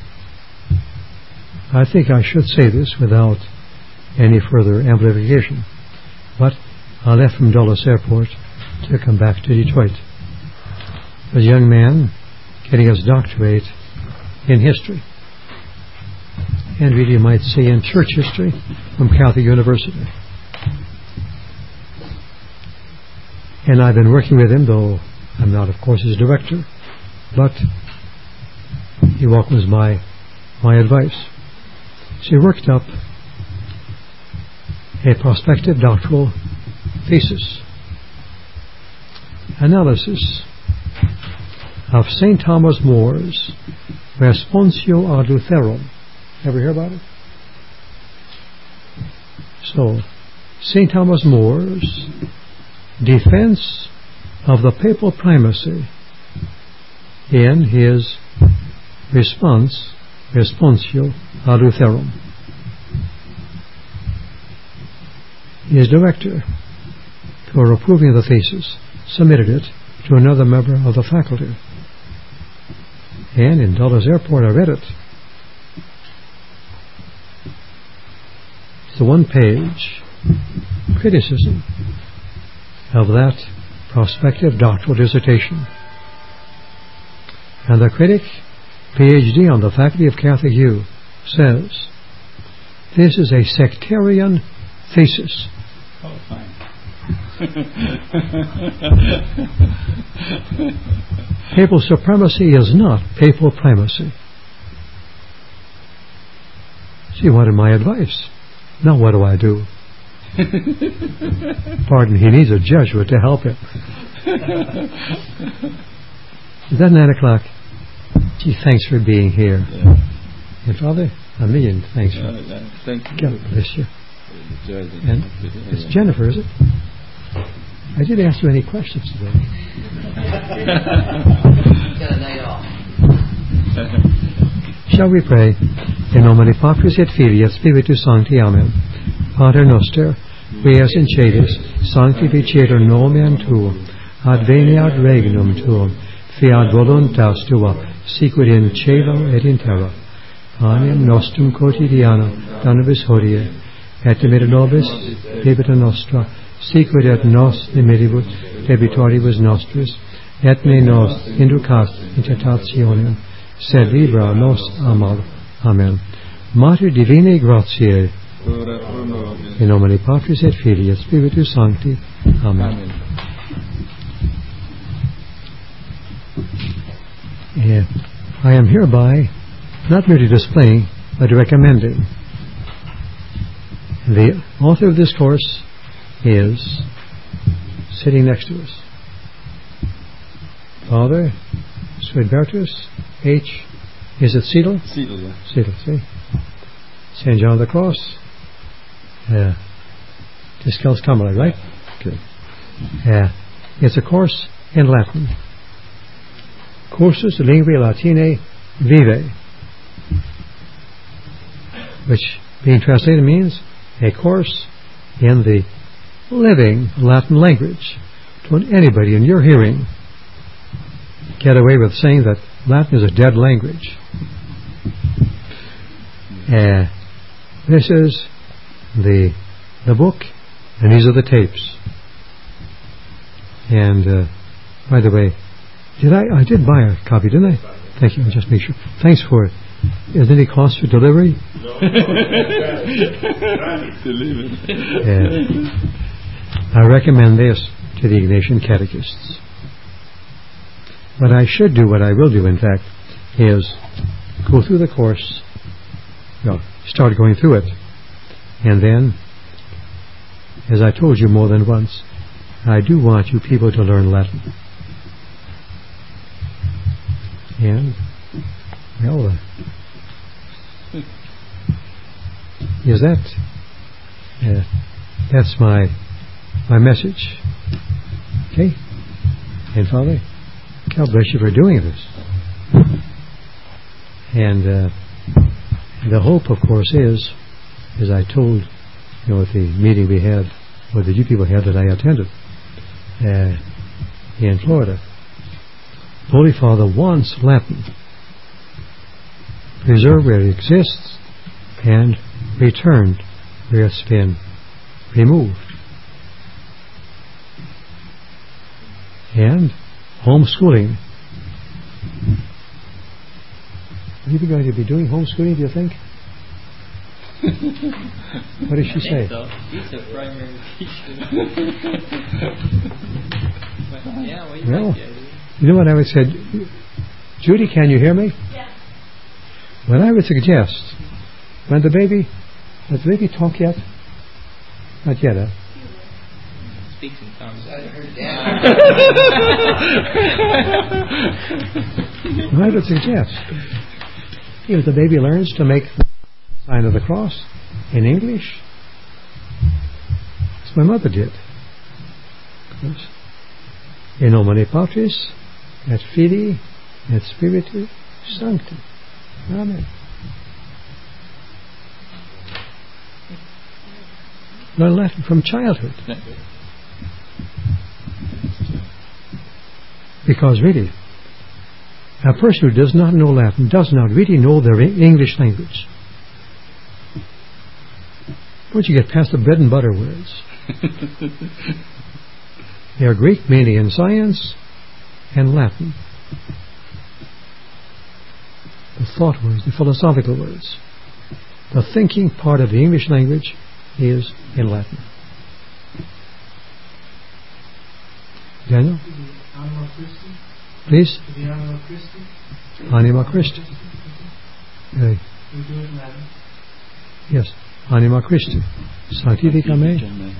I think I should say this without any further amplification, but I left from Dulles Airport to come back to Detroit. A young man getting his doctorate in history, and really you might say in church history, from Catholic University. And I've been working with him, though I'm not, of course, his director, but he welcomes my advice. She worked up a prospective doctoral thesis analysis of St. Thomas More's Responsio ad Lutherum. Ever hear about it? So, St. Thomas More's defense of the papal primacy in his Responsio ad Lutherum. His director, for approving of the thesis, submitted it to another member of the faculty. And in Dulles Airport I read it. It's a one-page criticism of that prospective doctoral dissertation. And the critic, PhD on the faculty of Catholic U, says, this is a sectarian thesis. Oh, fine. Papal supremacy is not papal primacy. She wanted my advice. Now what do I do? Pardon, he needs a Jesuit to help him. Is that 9 o'clock? Gee, thanks for being here. Yeah. And Father, a million thanks for thank you. God bless you. And And it's Jennifer, is it? I didn't ask you any questions today. Got a night off. Shall we pray? In nomine Patris et Filii et Spiritus Sancti. Amen. Pater noster, qui es in celis, sanctificetur nomen tuum, adveniat regnum tuum, fiat voluntas tua, sicut in cielo et in terra. Panem nostrum quotidianum da nobis hodie, et dimitte nobis debita nostra, sicut et nos dimittivus debitoribus nostris, et ne nos inducat in tentationem, sed libera nos a malo. Amen. Mater Divinae Gratiae, in nomine Patris et Filii et Spiritus Sancti. Amen. I am hereby not merely displaying, but recommending. The author of this course is sitting next to us. Father Suidbertus H. Is it Seidel? Seidel, yeah. Seidel, see? St. John of the Cross. Discals Carmelite, right? Okay. It's a course in Latin. Cursus Linguae Latinae Vivae, which, being translated, means a course in the living Latin language. Don't anybody in your hearing get away with saying that Latin is a dead language. This is the book, and these are the tapes. And by the way, I did buy a copy, didn't I? Thank you. I'll just make sure. Thanks for it. Is there any cost for delivery? No. I recommend this to the Ignatian catechists. What I should do, what I will do, in fact, is go through the course, start going through it, and then, as I told you more than once, I do want you people to learn Latin. And, well, is that? That's my message. Okay? And Father, God bless you for doing this. And the hope, of course, is, as I told, at the meeting we had, or that you people had that I attended in Florida, Holy Father wants Latin preserved where it exists and returned where it's been removed. And homeschooling. Are you going to be doing homeschooling, do you think? What did she say? So. He's a primary teacher. Well, you know what I would say? Judy, can you hear me? Yes. What I would suggest When the baby, does the baby talk yet? Not yet, huh? Speaks in tongues. I heard I would suggest if the baby learns to make the sign of the cross in English, as my mother did. In nomine Patris, et Filii, et Spiritus Sancti. Amen. Learn Latin from childhood. Because really, a person who does not know Latin does not really know their English language. Once you get past the bread and butter words, they are Greek mainly in science and Latin. The thought words, the philosophical words. The thinking part of the English language is in Latin. Daniel? Anima Christi? Please? The Anima Christi? Anima Christi. Okay. We do it in Latin. Yes. Anima Christi. Sanctifica me.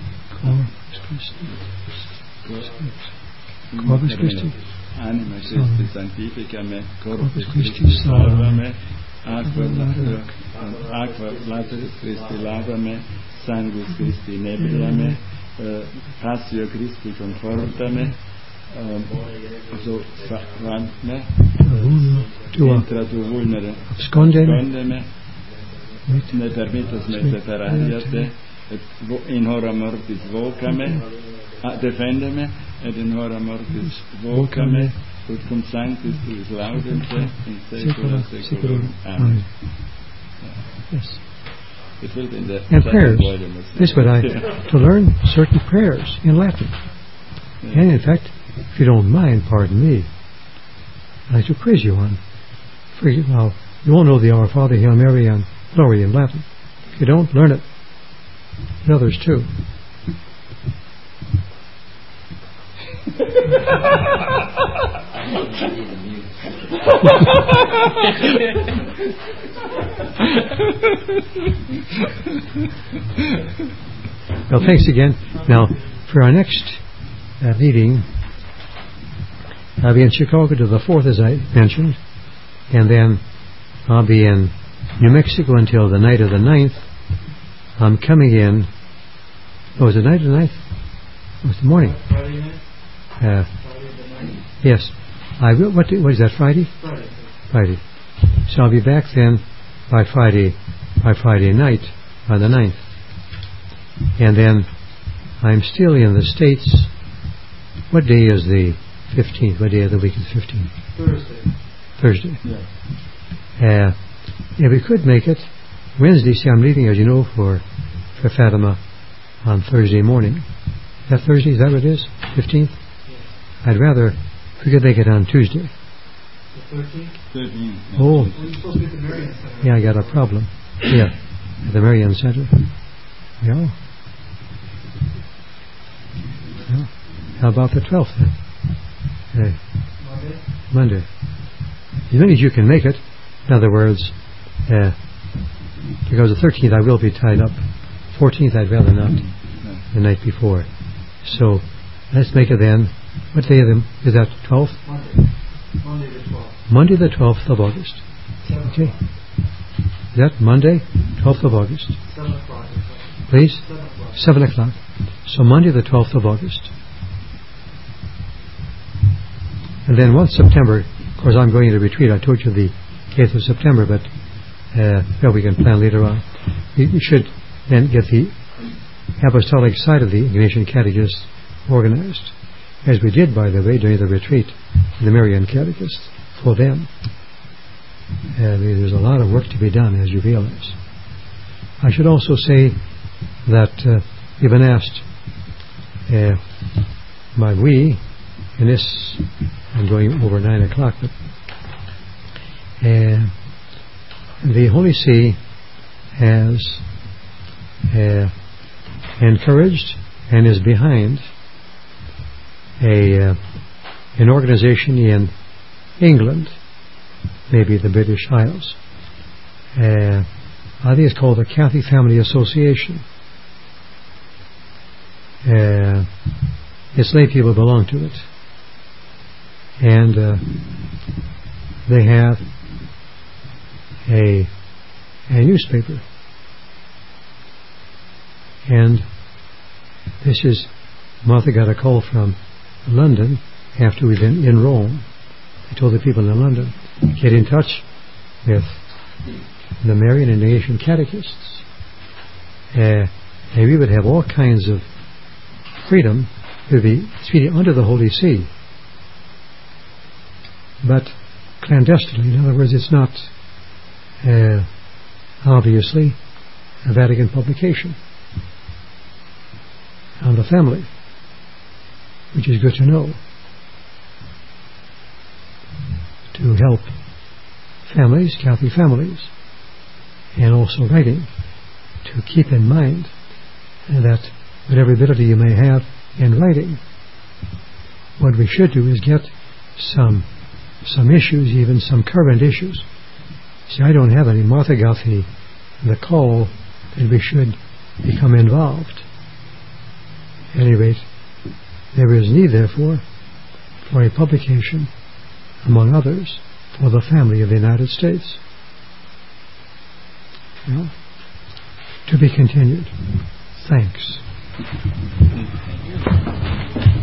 Corpus Christi. Anima Christi sanctifica me. Corpus Christi salva me. Aqua Lateris Christi lava me. Sanguis Christi nebula me. Passio Christi conforta me. So me. Intra tu vulnere. Absconde me. Ne permittas me separare te. In hora mortis voca me. Defende me. Et in hora mortis voca me. Ut cum sanctis tuis laudem te. In saecula saeculorum. Amen. Yes. And prayers. This is what to learn certain prayers in Latin. Yeah. And in fact, if you don't mind, pardon me, I'd like to praise you on. Well, you won't know the Our Father, Hail Mary, and Glory in Latin. If you don't, learn it. The others too. Well, thanks again. Now, for our next meeting, I'll be in Chicago to the 4th, as I mentioned, and then I'll be in New Mexico until the night of the 9th. I'm coming in. Oh, is it night of the 9th? Oh, it's the morning. Friday night? Friday the 9th? Yes. I will. What is that? Friday? Friday. So I'll be back then by Friday night, by the 9th. And then I'm still in the States. What day is the 15th? What day of the week is 15th? Thursday. Yeah. If we could make it Wednesday, see, I'm leaving, as you know, for Fatima on Thursday morning. Is that Thursday? Is that what it is? 15th? Yes. I'd rather, if we could make it on Tuesday. The 13th? 13th. Oh. Well, you're supposed to be at the Marian Center. Yeah, I got a problem. Yeah, at the Marian Center. Yeah. How about the 12th then? Okay. Monday. As many as you can make it. In other words, because the 13th I will be tied up. 14th I'd rather not. The night before. So let's make it then. What day is that? 12th? Monday the 12th. Monday the 12th of August. Okay. Is that Monday, 12th of August? 7 o'clock. Please? 7 o'clock. 7 o'clock. So Monday the 12th of August. And then once September, of course I'm going to retreat. I told you the 8th of September, but we can plan later on. We should then get the apostolic side of the Ignatian Catechist organized, as we did, by the way, during the retreat in the Marian Catechist for them. There's a lot of work to be done, as you realize. I should also say that you've been asked by we, and this, I'm going over 9 o'clock, but the Holy See has encouraged and is behind an organization in England, maybe the British Isles, I think it's called the Catholic Family Association. Its lay people belong to it. And they have a newspaper. And this is, Martha got a call from London after we've been in Rome. They told the people in London, get in touch with the Marian and Ignatian catechists. And we would have all kinds of freedom to be speaking under the Holy See. But clandestinely, in other words, it's not obviously a Vatican publication on the family, which is good to know, to help families, Catholic families, and also writing, to keep in mind that whatever ability you may have in writing, what we should do is get some issues, even some current issues. See, I don't have any. Martha got the call that we should become involved. At any rate, there is need, therefore, for a publication, among others, for the family of the United States. Well, to be continued. Thanks. Thank you.